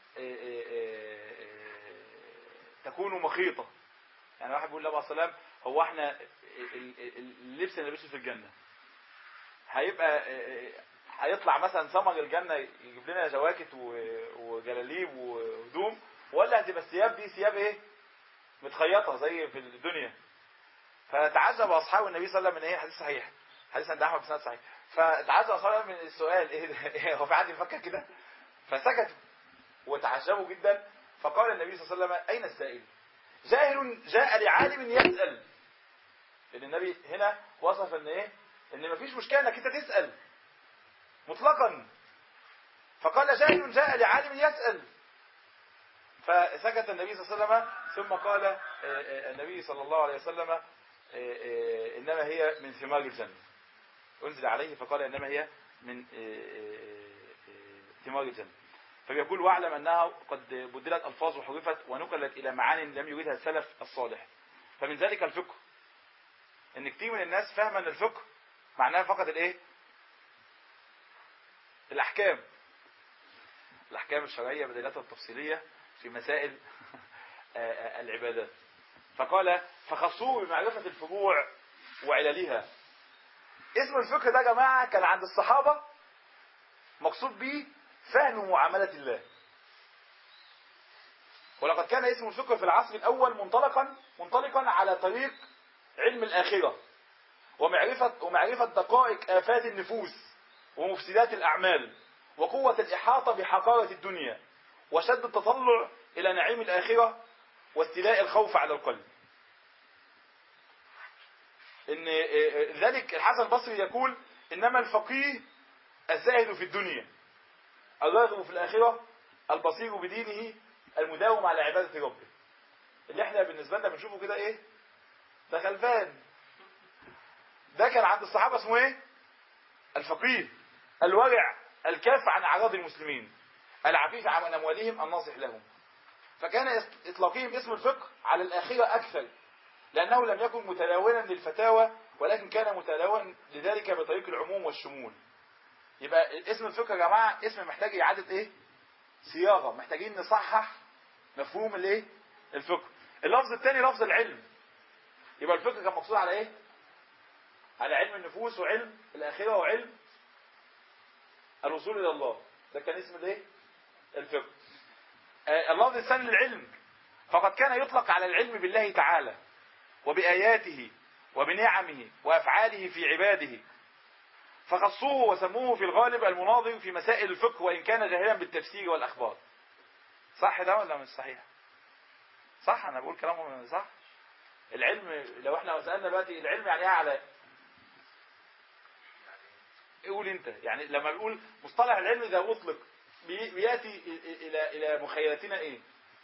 تكون مخيطة؟ يعني واحد بيقول لأبو السلام هو احنا اللبس اللي نلبسه في الجنة هيبقى هيطلع مثلا ثمر الجنة يجيب لنا جواكت وجلاليب وهدوم، ولا هتبقى الثياب دي ثياب ايه متخيطة زي في الدنيا؟ فتعجب اصحاب النبي صلى الله عليه وسلم من ايه، حديث صحيح، حديث عند احمد بن صحيح. فتعجب اصحابه من السؤال ايه هو في حد يفكر كده؟ فسكتوا وتعجبوا جدا. فقال النبي صلى الله عليه وسلم اين السائل؟ جاهل جاء لعالم يسأل. لان النبي هنا وصف ان ايه، ان مفيش مشكلة انك انت تسأل مطلقا. فقال جاهل جاء لعالم يسأل. فسكت النبي صلى الله عليه وسلم، ثم قال النبي صلى الله عليه وسلم إنما هي من ثمار الجنة. أنزل عليه فقال إنما هي من ثمار الجنة. فبيقول واعلم أنها قد بدلت ألفاظ وحرفت ونقلت إلى معان لم يريدها السلف الصالح. فمن ذلك الفقه، إن كتير من الناس فاهم أن الفقه معناه فقط الإيه؟ الأحكام الشرعية بدلالاتها التفصيلية في مسائل العبادات. فقال فخصوه بمعرفة الفروع وعللها. اسم الفقه ده يا جماعة كان عند الصحابة مقصود به فهم معاملة الله. ولقد كان اسم الفقه في العصر الأول منطلقا على طريق علم الآخرة ومعرفة دقائق آفات النفوس ومفسدات الأعمال وقوة الإحاطة بحقارة الدنيا وشد التطلع إلى نعيم الآخرة واستيلاء الخوف على القلب. إن ذلك الحسن البصري يقول إنما الفقيه الزاهد في الدنيا الراغب في الآخرة البصير بدينه المداوم على عبادة ربه. اللي احنا بالنسبة لنا بنشوفه كده ايه؟ ده غلبان. ده كان عند الصحابة اسمه ايه؟ الفقيه الورع الكاف عن أعراض المسلمين العفيف عن أموالهم الناصح لهم. فكان إطلاقهم اسم الفقه على الآخرة أكثر، لأنه لم يكن متلونا للفتاوى ولكن كان متلونا لذلك بطريق العموم والشمول. يبقى اسم الفقه يا جماعة اسم محتاج إعادة ايه؟ صياغة. محتاجين نصحح مفهوم الايه؟ الفقه. اللفظ الثاني لفظ العلم. يبقى الفقه كان مقصود على ايه؟ على علم النفوس وعلم الآخرة وعلم الوصول إلى الله. ده كان اسم الايه؟ الفقه. اللفظ الثاني للعلم، فقد كان يطلق على العلم بالله تعالى وبآياته وبنعمه وأفعاله في عباده، فخصوه وسموه في الغالب المناظر في مسائل الفقه وإن كان جاهلا بالتفسير والأخبار. صح ده ولا مش صحيح؟ صح، أنا بقول كلامه صح. العلم لو احنا سألنا دلوقتي العلم يعني ايه على قول انت، يعني لما نقول مصطلح العلم ده اطلق بياتي الى مخيلتنا ايه؟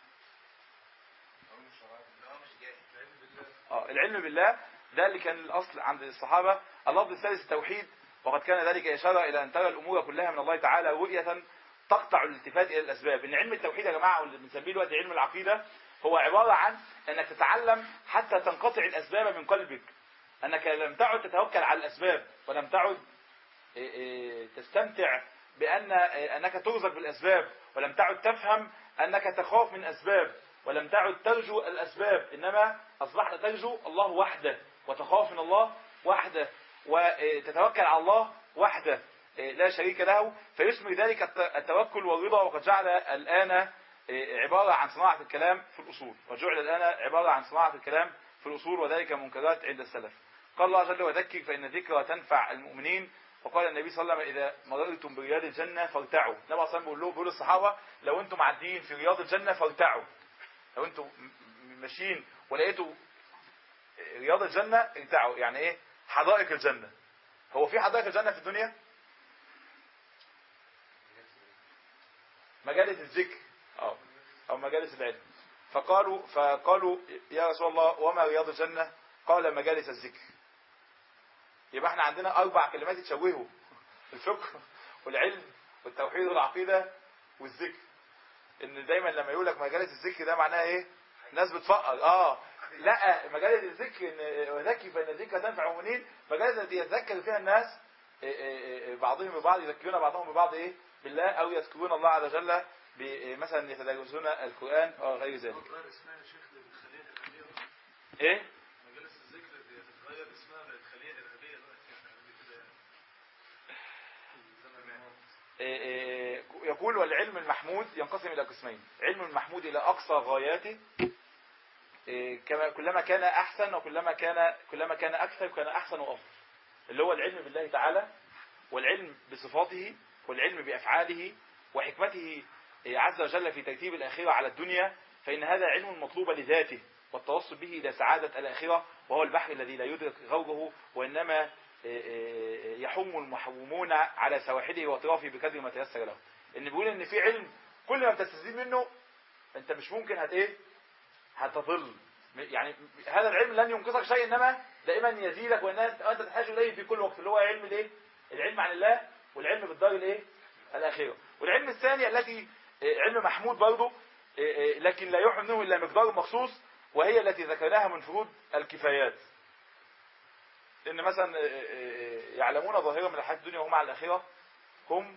العلم بالله ده اللي كان الاصل عند الصحابه. اللفظ الثالث التوحيد، وقد كان ذلك اشاره الى ان ترى الامور كلها من الله تعالى رؤيه تقطع الالتفات الى الاسباب. ان علم التوحيد يا جماعه واللي بنسميه دلوقتي علم العقيده هو عباره عن انك تتعلم حتى تنقطع الاسباب من قلبك، انك لم تعد تتوكل على الاسباب ولم تعد تستمتع انك ترزق بالاسباب، ولم تعد تفهم انك تخاف من اسباب، ولم تعد ترجو الاسباب، انما اصبحت ترجو الله وحده وتخاف من الله وحده وتتوكل على الله وحده لا شريك له. فيسمي ذلك التوكل والرضا. وقد جعل الآن عبارة عن صناعة الكلام في الأصول، وجعل الآن عبارة عن صناعة الكلام في الأصول، وذلك منكرات عند السلف. قال الله جل وذكر فإن الذكرى تنفع المؤمنين. وقال النبي صلى الله عليه وسلم إذا مررتم برياض الجنة فارتعوا. النبي صلى الله عليه وسلم بيقول للصحابة لو أنتم معديين في رياض الجنة فارتعوا. لو أنتم ماشيين ولقيتوا رياض الجنة ارتعوا. يعني إيه؟ حدائق الجنة. هو في حدائق الجنة في الدنيا؟ مجالس الذكر أو مجالس العلم. فقالوا يا رسول الله وما رياض الجنة؟ قال مجالس الذكر. يبقى احنا عندنا 4 كلمات يتشوهوا: الفقه والعلم والتوحيد والعقيدة والذكر. ان دايما لما يقول لك مجالس الذكر ده معناه ايه؟ ناس بتفقر. لا، مجالس الذكر ان وذكي فان الذكر تنفع المؤمنين، مجالس التي يتذكر فيها الناس بعضهم ببعض، يذكرون بعضهم ببعض ايه؟ بالله، او يذكرون الله عز وجل مثلا يتدارسون القرآن او غير ذلك. ايه؟ مجالس الذكر بيتغير اسمها بقت خلية إرهابية يقول والعلم المحمود ينقسم إلى قسمين: علم المحمود إلى أقصى غاياته كلما كان أحسن، وكلما كان أكثر كان أحسن وأفضل، اللي هو العلم بالله تعالى والعلم بصفاته والعلم بأفعاله وحكمته عز وجل في ترتيب الآخرة على الدنيا. فإن هذا علم مطلوب لذاته والتوصل به إلى سعادة الآخرة، وهو البحر الذي لا يدرك غوره، وإنما يحوم المحومون على سواحله واطرافه بقدر ما تيسر له. إن بيقول إن في علم كل ما بتستزيد منه أنت مش ممكن هتضل. يعني هذا العلم لن ينقصك شيء، إنما دائما يزيدك، وأنت تحتاج إليه في كل وقت، اللي هو علم الإيه؟ العلم عن الله والعلم بالدار الإيه؟ الآخرة. والعلم الثاني التي علم محمود برضه لكن لا يوحى منه إلا مقدار مخصوص، وهي التي ذكرناها من فروض الكفايات. إن مثلا يعلمون ظاهرا من الحياة الدنيا وهم على الآخرة هم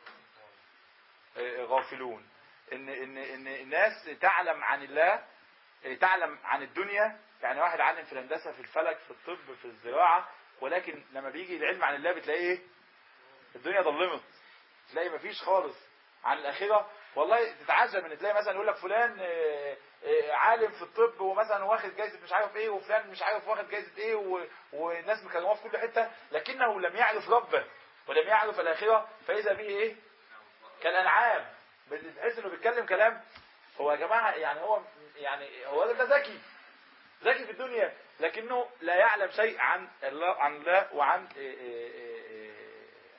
غافلون. إن الناس تعلم عن الله، تعلم عن الدنيا. يعني واحد عالم في الهندسة، في الفلك، في الطب، في الزراعة، ولكن لما بيجي العلم عن الله بتلاقيه الدنيا ظلمت، تلاقي مفيش خالص عن الآخرة. والله تتعجب ان تلاقي مثلا يقول لك فلان عالم في الطب ومثلا واخد جايزة مش عارف ايه، وفلان مش عارف واخد جايزة ايه، والناس مكرموه في كل حتة، لكنه لم يعرف ربه ولم يعرف الآخرة، فإذا به ايه؟ كالأنعام. بتحس انه بيتكلم كلام. هو يا جماعة يعني هو ده ذكي في الدنيا، لكنه لا يعلم شيء عن الله وعن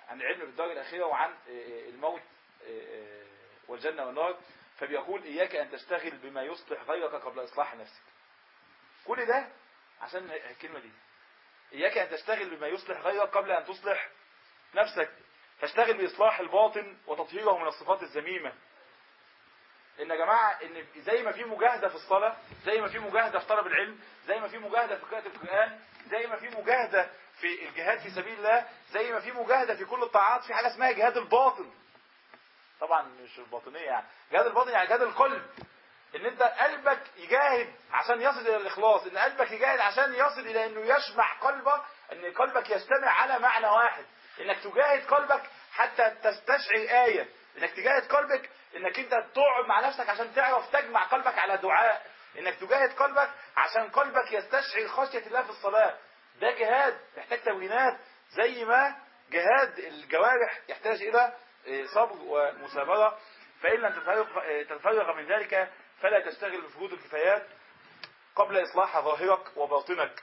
عن العلم بالدار الأخيرة وعن الموت والجنة والنار. فبيقول إياك أن تشتغل بما يصلح غيرك قبل إصلاح نفسك. كل ده عشان الكلمة دي، إياك أن تشتغل بما يصلح غيرك قبل أن تصلح نفسك. فاشتغل بإصلاح الباطن وتطهيره من الصفات الذميمة. إن يا جماعة إن زي ما في مجاهدة في الصلاة، زي ما في مجاهدة في طلب العلم، زي ما في مجاهدة في قراءة القرآن، زي ما في مجاهدة في الجهاد في سبيل الله، زي ما في مجاهدة في كل الطاعات، في حاجة اسمها جهاد الباطن. طبعا مش الباطنية يعني، جهاد الباطن يعني جهاد القلب. ان انت قلبك يجاهد عشان يصل الى الاخلاص، ان قلبك يجاهد عشان يصل الى انه يشمع قلبك، ان قلبك يجتمع على معنى واحد، انك تجاهد قلبك حتى تستشعر آية، انك تجاهد قلبك انك انت تقعد مع نفسك عشان تعرف تجمع قلبك على دعاء، انك تجاهد قلبك عشان قلبك يستشعر خشية الله في الصلاة. ده جهاد يحتاج تمرينات، زي ما جهاد الجوارح يحتاج الى صبر ومثابرة. فإن لم تتفرغ من ذلك فلا تشتغل بفروض الكفايات قبل إصلاح ظاهرك وباطنك.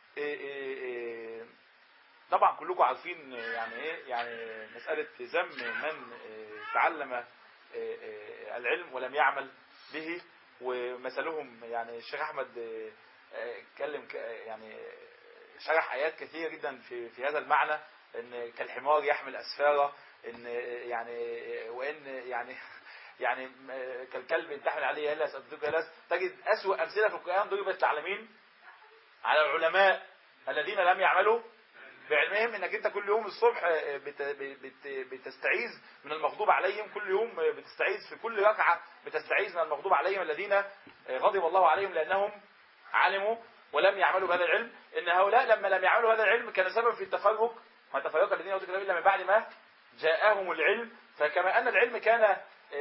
طبعا كلكم عارفين يعني ايه يعني مسألة ذم من تعلم العلم ولم يعمل به. ومثلهم يعني الشيخ أحمد اتكلم يعني شرح آيات كثيرة جدا في هذا المعنى، ان كالحمار يحمل أسفاره، ان يعني وان يعني كالكلب ان تحمل عليه يلس أو يلس. تجد أسوأ أمثلة في القرآن ضربت على مين؟ على العلماء الذين لم يعملوا بعلمهم. انك انت كل يوم الصبح بتستعيذ من المغضوب عليهم، كل يوم بتستعيذ في كل ركعة بتستعيذ من المغضوب عليهم الذين غضب الله عليهم لأنهم علموا ولم يعملوا بهذا العلم. ان هؤلاء لما لم يعملوا هذا العلم كان سبب في التفرق، ما تفرق الذين اوتوا الكتاب الا من بعد ما جاءهم العلم. فكما ان العلم كان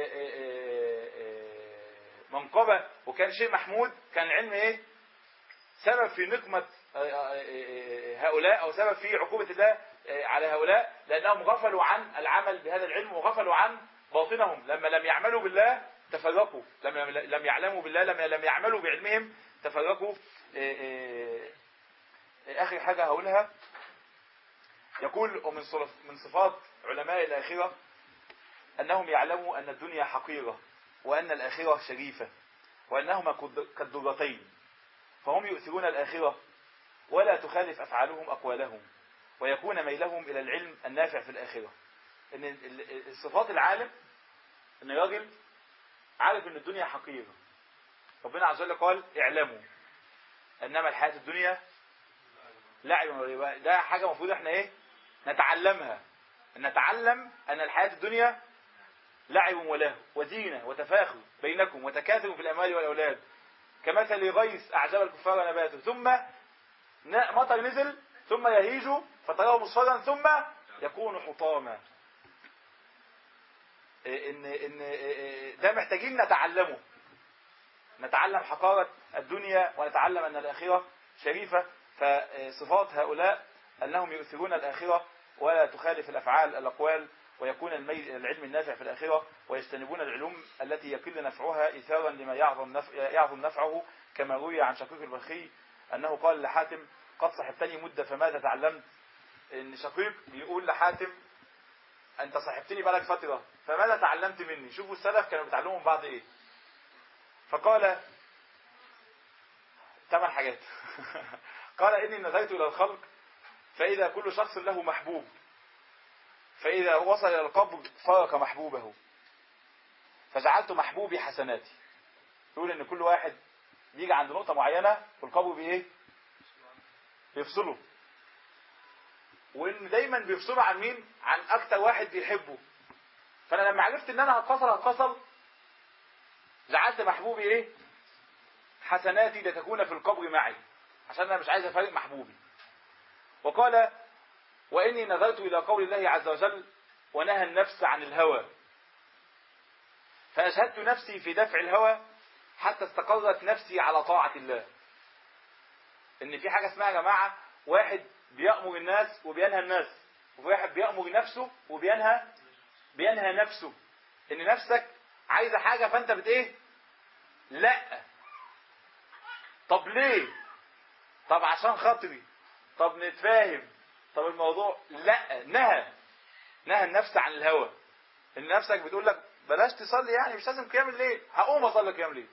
منقبة وكان شيء محمود، كان العلم ايه؟ سبب في نقمة هؤلاء، او سبب في عقوبة الله على هؤلاء، لانهم غفلوا عن العمل بهذا العلم وغفلوا عن باطنهم. لما لم يعملوا بالله تفرقوا، لما لم يعلموا بالله، لما لم يعملوا بعلمهم تفرقوا. اخر حاجة هقولها، يقول ومن صفات علماء الآخرة أنهم يعلموا أن الدنيا حقيرة وأن الآخرة شريفة وأنهما كالدرتين، فهم يؤثرون الآخرة ولا تخالف أفعالهم أقوالهم، ويكون ميلهم إلى العلم النافع في الآخرة. إن الصفات العالم إن راجل عارف أن الدنيا حقيرة. ربنا عز وجل قال اعلموا أنما الحياة الدنيا لعب ولهو. ده حاجة مفروض احنا ايه نتعلمها، نتعلم أن الحياة الدنيا لعب ولهو وزينة وتفاخر بينكم وتكاثر في الأموال والأولاد كمثل غيث أعجب الكفار نباته ثم مطر نزل ثم يهيج فتراه مصفرا ثم يكون حطاما. إن ده محتاجين نتعلمه، نتعلم حقارة الدنيا ونتعلم أن الآخرة شريفة. فصفات هؤلاء أنهم يؤثرون الآخرة ولا تخالف الأفعال الأقوال، ويكون العلم النافع في الآخرة، ويجتنبون العلوم التي يقل نفعها إيثارا لما يعظم نفعه. كما روي عن شقيق البخي أنه قال لحاتم قد صحبتني مدة فماذا تعلمت. إن شقيق بيقول لحاتم أنت صحبتني بقالك فترة فماذا تعلمت مني. شوفوا السلف كانوا بيتعلموا من بعض إيه. فقال 8 حاجات. قال إني نظرت إلى الخلق فإذا كل شخص له محبوب، فإذا وصل إلى القبر فارق محبوبه فجعلت محبوبي حسناتي. يقول إن كل واحد بيجي عند نقطة معينة والقبر بإيه بيفصله، وإن دايما بيفصله عن مين؟ عن أكتر واحد بيحبه. فأنا لما عرفت إن أنا هتفصل جعلت محبوبي إيه حسناتي لتكون في القبر معي، عشان أنا مش عايز أفارق محبوبي. وقال وإني نظرت إلى قول الله عز وجل ونهى النفس عن الهوى فأشهدت نفسي في دفع الهوى حتى استقرت نفسي على طاعة الله. إن في حاجة اسمها يا جماعة واحد بيأمر الناس وبينهى الناس، وواحد بيأمر نفسه بينهى نفسه. إن نفسك عايزة حاجة فأنت إيه لا، طب ليه؟ طب عشان خاطري، طب نتفاهم، طب الموضوع لا، نهى. نهى النفس عن الهوى. ان نفسك بتقول لك بلاش تصلي، يعني مش لازم قيام الليل، هقوم اصلي قيام الليل.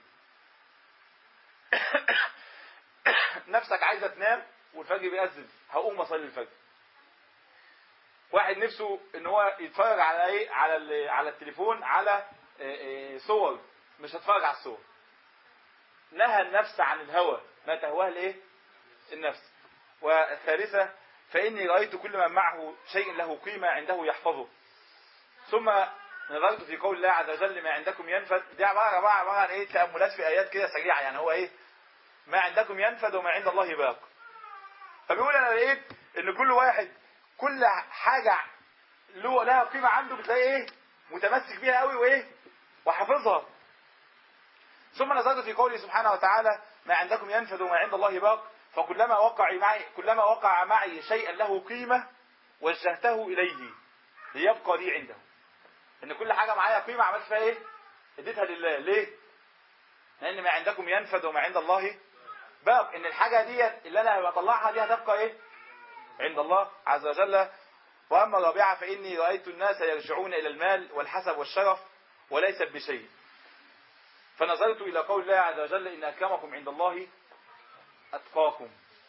نفسك عايزه تنام والفجر بيأذن، هقوم اصلي الفجر. واحد نفسه ان هو يتفرج على ايه، على التليفون على صور، مش هتفرج على الصور. نهى النفس عن الهوى، ما تهواه الايه؟ النفس. والثالثة فإني رأيت كل من معه شيء له قيمة عنده يحفظه، ثم نظرت في قول الله عز وجل ما عندكم ينفد. دي عبارة عن ايه؟ تأملات في آيات كده سريعة، يعني هو ايه؟ ما عندكم ينفد وما عند الله باق. فبيقول انا لقيت ان كل واحد كل حاجة لها قيمة عنده بتلاقي ايه؟ متمسك بيها قوي وايه؟ وحافظها. ثم نظرت في قوله سبحانه وتعالى ما عندكم ينفد وما عند الله باق، فكلما وقع معي شيئا له قيمة وجهته إليه ليبقى لي عنده. ان كل حاجة معايا قيمة عملت فيها ايه؟ اديتها لله. ليه؟ لان ما عندكم ينفد وما عند الله باق، ان الحاجة دي اللي انا بطلعها دي هتبقى ايه؟ عند الله عز وجل. واما الرابعة فاني رأيت الناس يرجعون الى المال والحسب والشرف وليس بشيء، فنظرت الى قول الله عز وجل ان اكرمكم عند الله اتقاكم،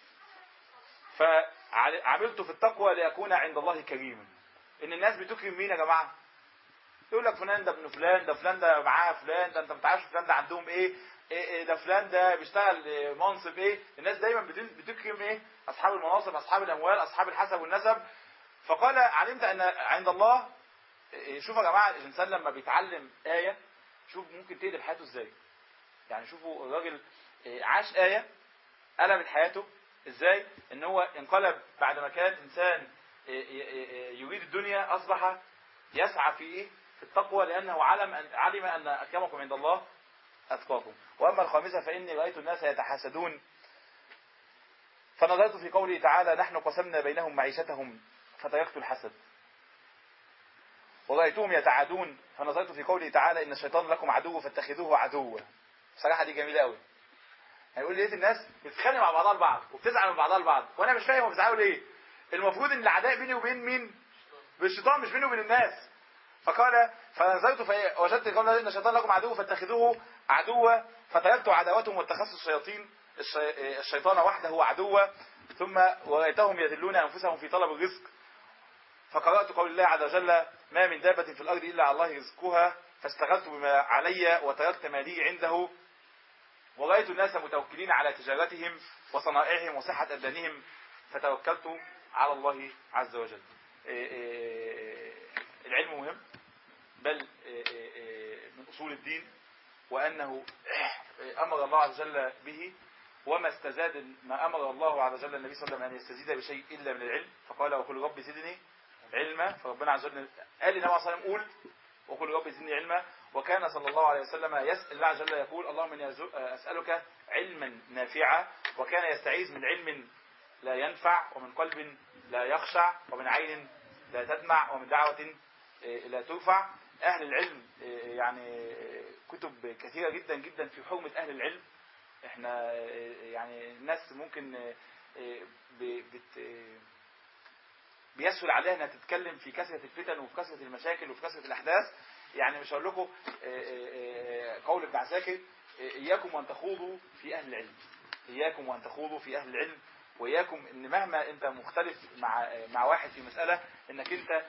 فعملت في التقوى ليكون عند الله كريما. ان الناس بتكرم مين يا جماعه؟ يقول لك فلان ده ابن فلان، ده فلان ده معاه فلان، ده انت ما تعرفش فلان ده عندهم ايه، ده فلان ده بيشتغل منصب ايه. الناس دايما بتكرم ايه؟ اصحاب المناصب، اصحاب الاموال، اصحاب الحسب والنسب. فقال علمت ان عند الله. شوفوا يا جماعه الانسان لما بيتعلم ايه، شوف ممكن تقلب حياته ازاي. يعني شوفوا الراجل عاش ايه قلبت حياته ازاي، ان هو انقلب بعد ما كان انسان يريد الدنيا اصبح يسعى في ايه؟ في التقوى، لانه علم ان اكرمكم عند الله اتقاكم. واما الخامسة فاني رايت الناس يتحاسدون، فنظرت في قوله تعالى نحن قسمنا بينهم معيشتهم فتركت الحسد. ورأيتهم يتعادون، فنظرت في قوله تعالى ان الشيطان لكم عدو فاتخذوه عدوا. بصراحة دي جميلة قوي. هيقول لي الناس بتتخانق مع بعضها البعض وبتزعل من بعضها البعض، وانا مش فاهم بيزعلوا ليه. المفروض ان العداء بيني وبين مين؟ بالشيطان، مش بيني وبين الناس. فقال فنظرت فوجدت قول ان الشيطان لكم عدو فاتخذوه عدوا فتركت عداوتهم واتخذت الشيطان وحده عدوا. ثم ورأيتهم يذلون انفسهم في طلب الرزق، فقرأت قول الله عز وجل ما من دابة في الارض الا على الله رزقها فاستغلت بما علي وتركت ما لي عنده. ورأيت الناس متوكلين على تجارتهم وصنائعهم وصحة أبدانهم فتوكلت على الله عز وجل. العلم مهم، بل من أصول الدين، وأنه أمر الله عز وجل به، وما استزاد ما أمر الله عز وجل النبي صلى الله عليه وسلم أن يستزيد بشيء إلا من العلم. فقال وقل رب زدني علما، فربنا عز وجل قال للنبي صلى الله عليه وسلم قول وقل رب زدني علما. وكان صلى الله عليه وسلم يسأل الله عز وجل يقول اللهم إني أسألك علما نافعا، وكان يستعيذ من علم لا ينفع ومن قلب لا يخشع ومن عين لا تدمع ومن دعوة لا ترفع. أهل العلم يعني كتب كثيرة جدا جدا في حرمة أهل العلم. احنا يعني الناس ممكن بيسهل عليها انها تتكلم في كثرة الفتن وفي كثرة المشاكل وفي كثرة الأحداث. يعني مش هقول لكم قول ابن عساكر إياكم وأن تخوضوا في أهل العلم، إياكم وأن تخوضوا في أهل العلم، وإياكم إن مهما أنت مختلف مع واحد في مسألة إنك أنت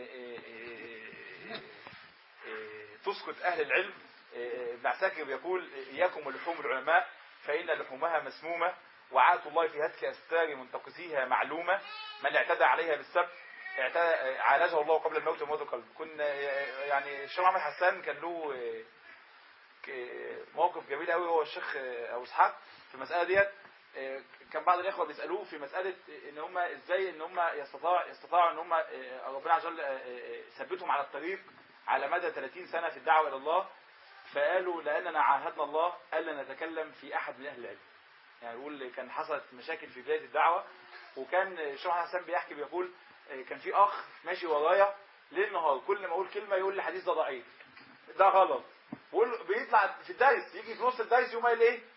تسقط أهل العلم. ابن عساكر بيقول إياكم ولحوم العلماء فإن لحومها مسمومة وعادة الله في هتك أستار منتقسيها معلومة، من اعتدى عليها بالسب عالجه الله قبل الموت وموت القلب. كنا يعني الشيخ محمد حسان كان له موقف جميل قوي، هو الشيخ أبو إسحاق في المسألة ديت. كان بعض الإخوة بيسألوه في مسألة إن هم إزاي إن هم يستطاعوا إن هم ربنا عز وجل ثبتهم على الطريق على مدى 30 سنة في الدعوة إلى الله. فقالوا لأننا عاهدنا الله ألا نتكلم في أحد من أهل العلم. يعني يقول كان حصلت مشاكل في بداية الدعوة، وكان الشيخ حسن بيحكي بيقول كان في أخ ماشي ورايا ليل نهار، كل ما أقول كلمة يقول لي الحديث ده ضعيف، ده غلط. بيطلع في الدرس يجي في نص الدرس يقوم قايل إيه؟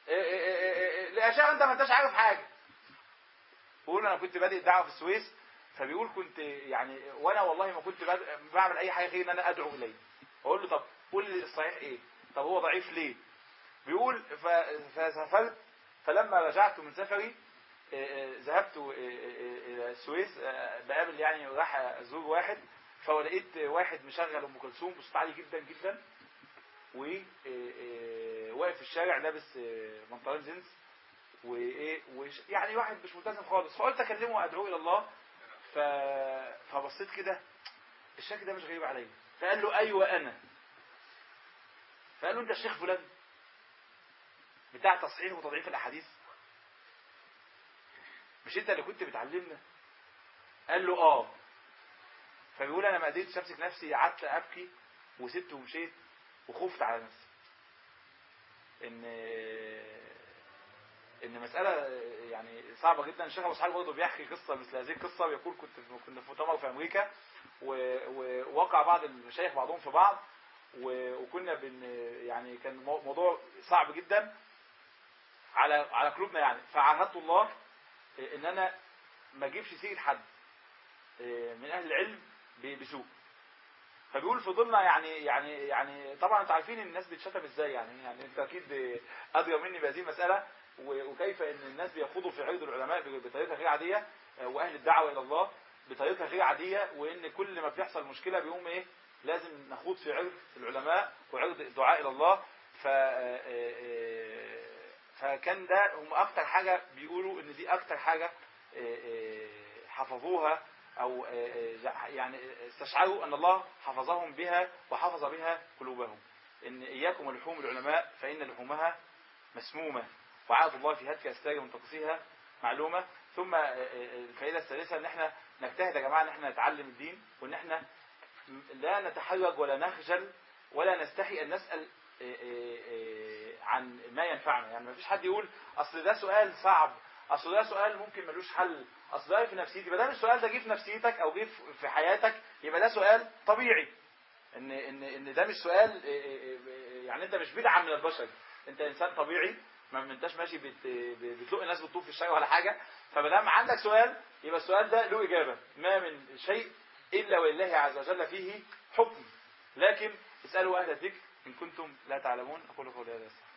يا شيخ أنت ما أنتش عارف حاجة. بقول أنا كنت بادئ الدعوة في السويس فبيقول كنت يعني وانا والله ما كنت بعمل اي حاجه غير ان انا ادعو اليه. اقول له طب قول لي الصحيح ايه؟ طب هو ضعيف ليه؟ بيقول فسافرت، فلما رجعت من سفري ذهبت الى السويس، بقابل يعني راح ازور واحد، فلقيت واحد مشغل ام كلثوم بصوت عالي جدا جدا، وواقف في الشارع لابس بنطلون جينز وايه يعني واحد مش ملتزم خالص. فقلت اكلمه وادعوه الى الله. فبصيت كده الشكل ده مش غريب عليا. فقال له ايوه انا. فقال له انت الشيخ فلان بتاع تصحيح وتضعيف الاحاديث، مش انت اللي كنت بتعلمنا؟ قال له اه. فبيقول انا ما قدرتش امسك نفسي، قعدت ابكي وسبت ومشيت وخفت على نفسي ان مساله يعني صعبه جدا. الشيخ ابو اسحاق برضه بيحكي قصه مثل هذه القصه، بيقول كنا في مؤتمر في امريكا، ووقع بعض المشايخ بعضهم في بعض، وكنا يعني كان موضوع صعب جدا على قلوبنا يعني. فعاهدت الله ان انا ما اجيبش سيره حد من اهل العلم بسوء. فبيقول فضلنا يعني طبعا انتوا عارفين الناس بتشتم ازاي، يعني انت اكيد ادرى مني بهذه المساله، وكيف ان الناس بيخوضوا في عرض العلماء بطريقه غير عاديه، واهل الدعوه الى الله بطريقه غير عاديه، وان كل ما بيحصل مشكله بيقوم ايه لازم نخوض في عرض العلماء وعرض الدعاء الى الله. فكان ده هم اكتر حاجه بيقولوا ان دي اكتر حاجه حفظوها او يعني استشعروا ان الله حفظهم بها وحفظ بها قلوبهم. ان اياكم ولحوم العلماء فان لحومها مسمومه، وعهد الله في هتك استاجه من تقصيها معلومه. ثم الفائده الثالثه ان احنا نجتهد يا جماعه ان احنا نتعلم الدين، وان احنا لا نتحرج ولا نخجل ولا نستحي ان نسال عن ما ينفعنا. يعني ما فيش حد يقول اصل ده سؤال صعب، اصل ده سؤال ممكن ملوش حل، اصل ده في نفسيتي. ما دام السؤال ده جه في نفسيتك او جه في حياتك يبقى ده سؤال طبيعي. ان ده مش سؤال يعني انت مش بدعه من البشر، انت انسان طبيعي، ما انتش ماشي بتلق الناس بالطوب في الشارع ولا حاجه. فما دام عندك سؤال يبقى السؤال ده له اجابه. ما من شيء الا ولله عز وجل فيه حكم، لكن اسالوا اهل الذكر ان كنتم لا تعلمون. اقول قولي هذا.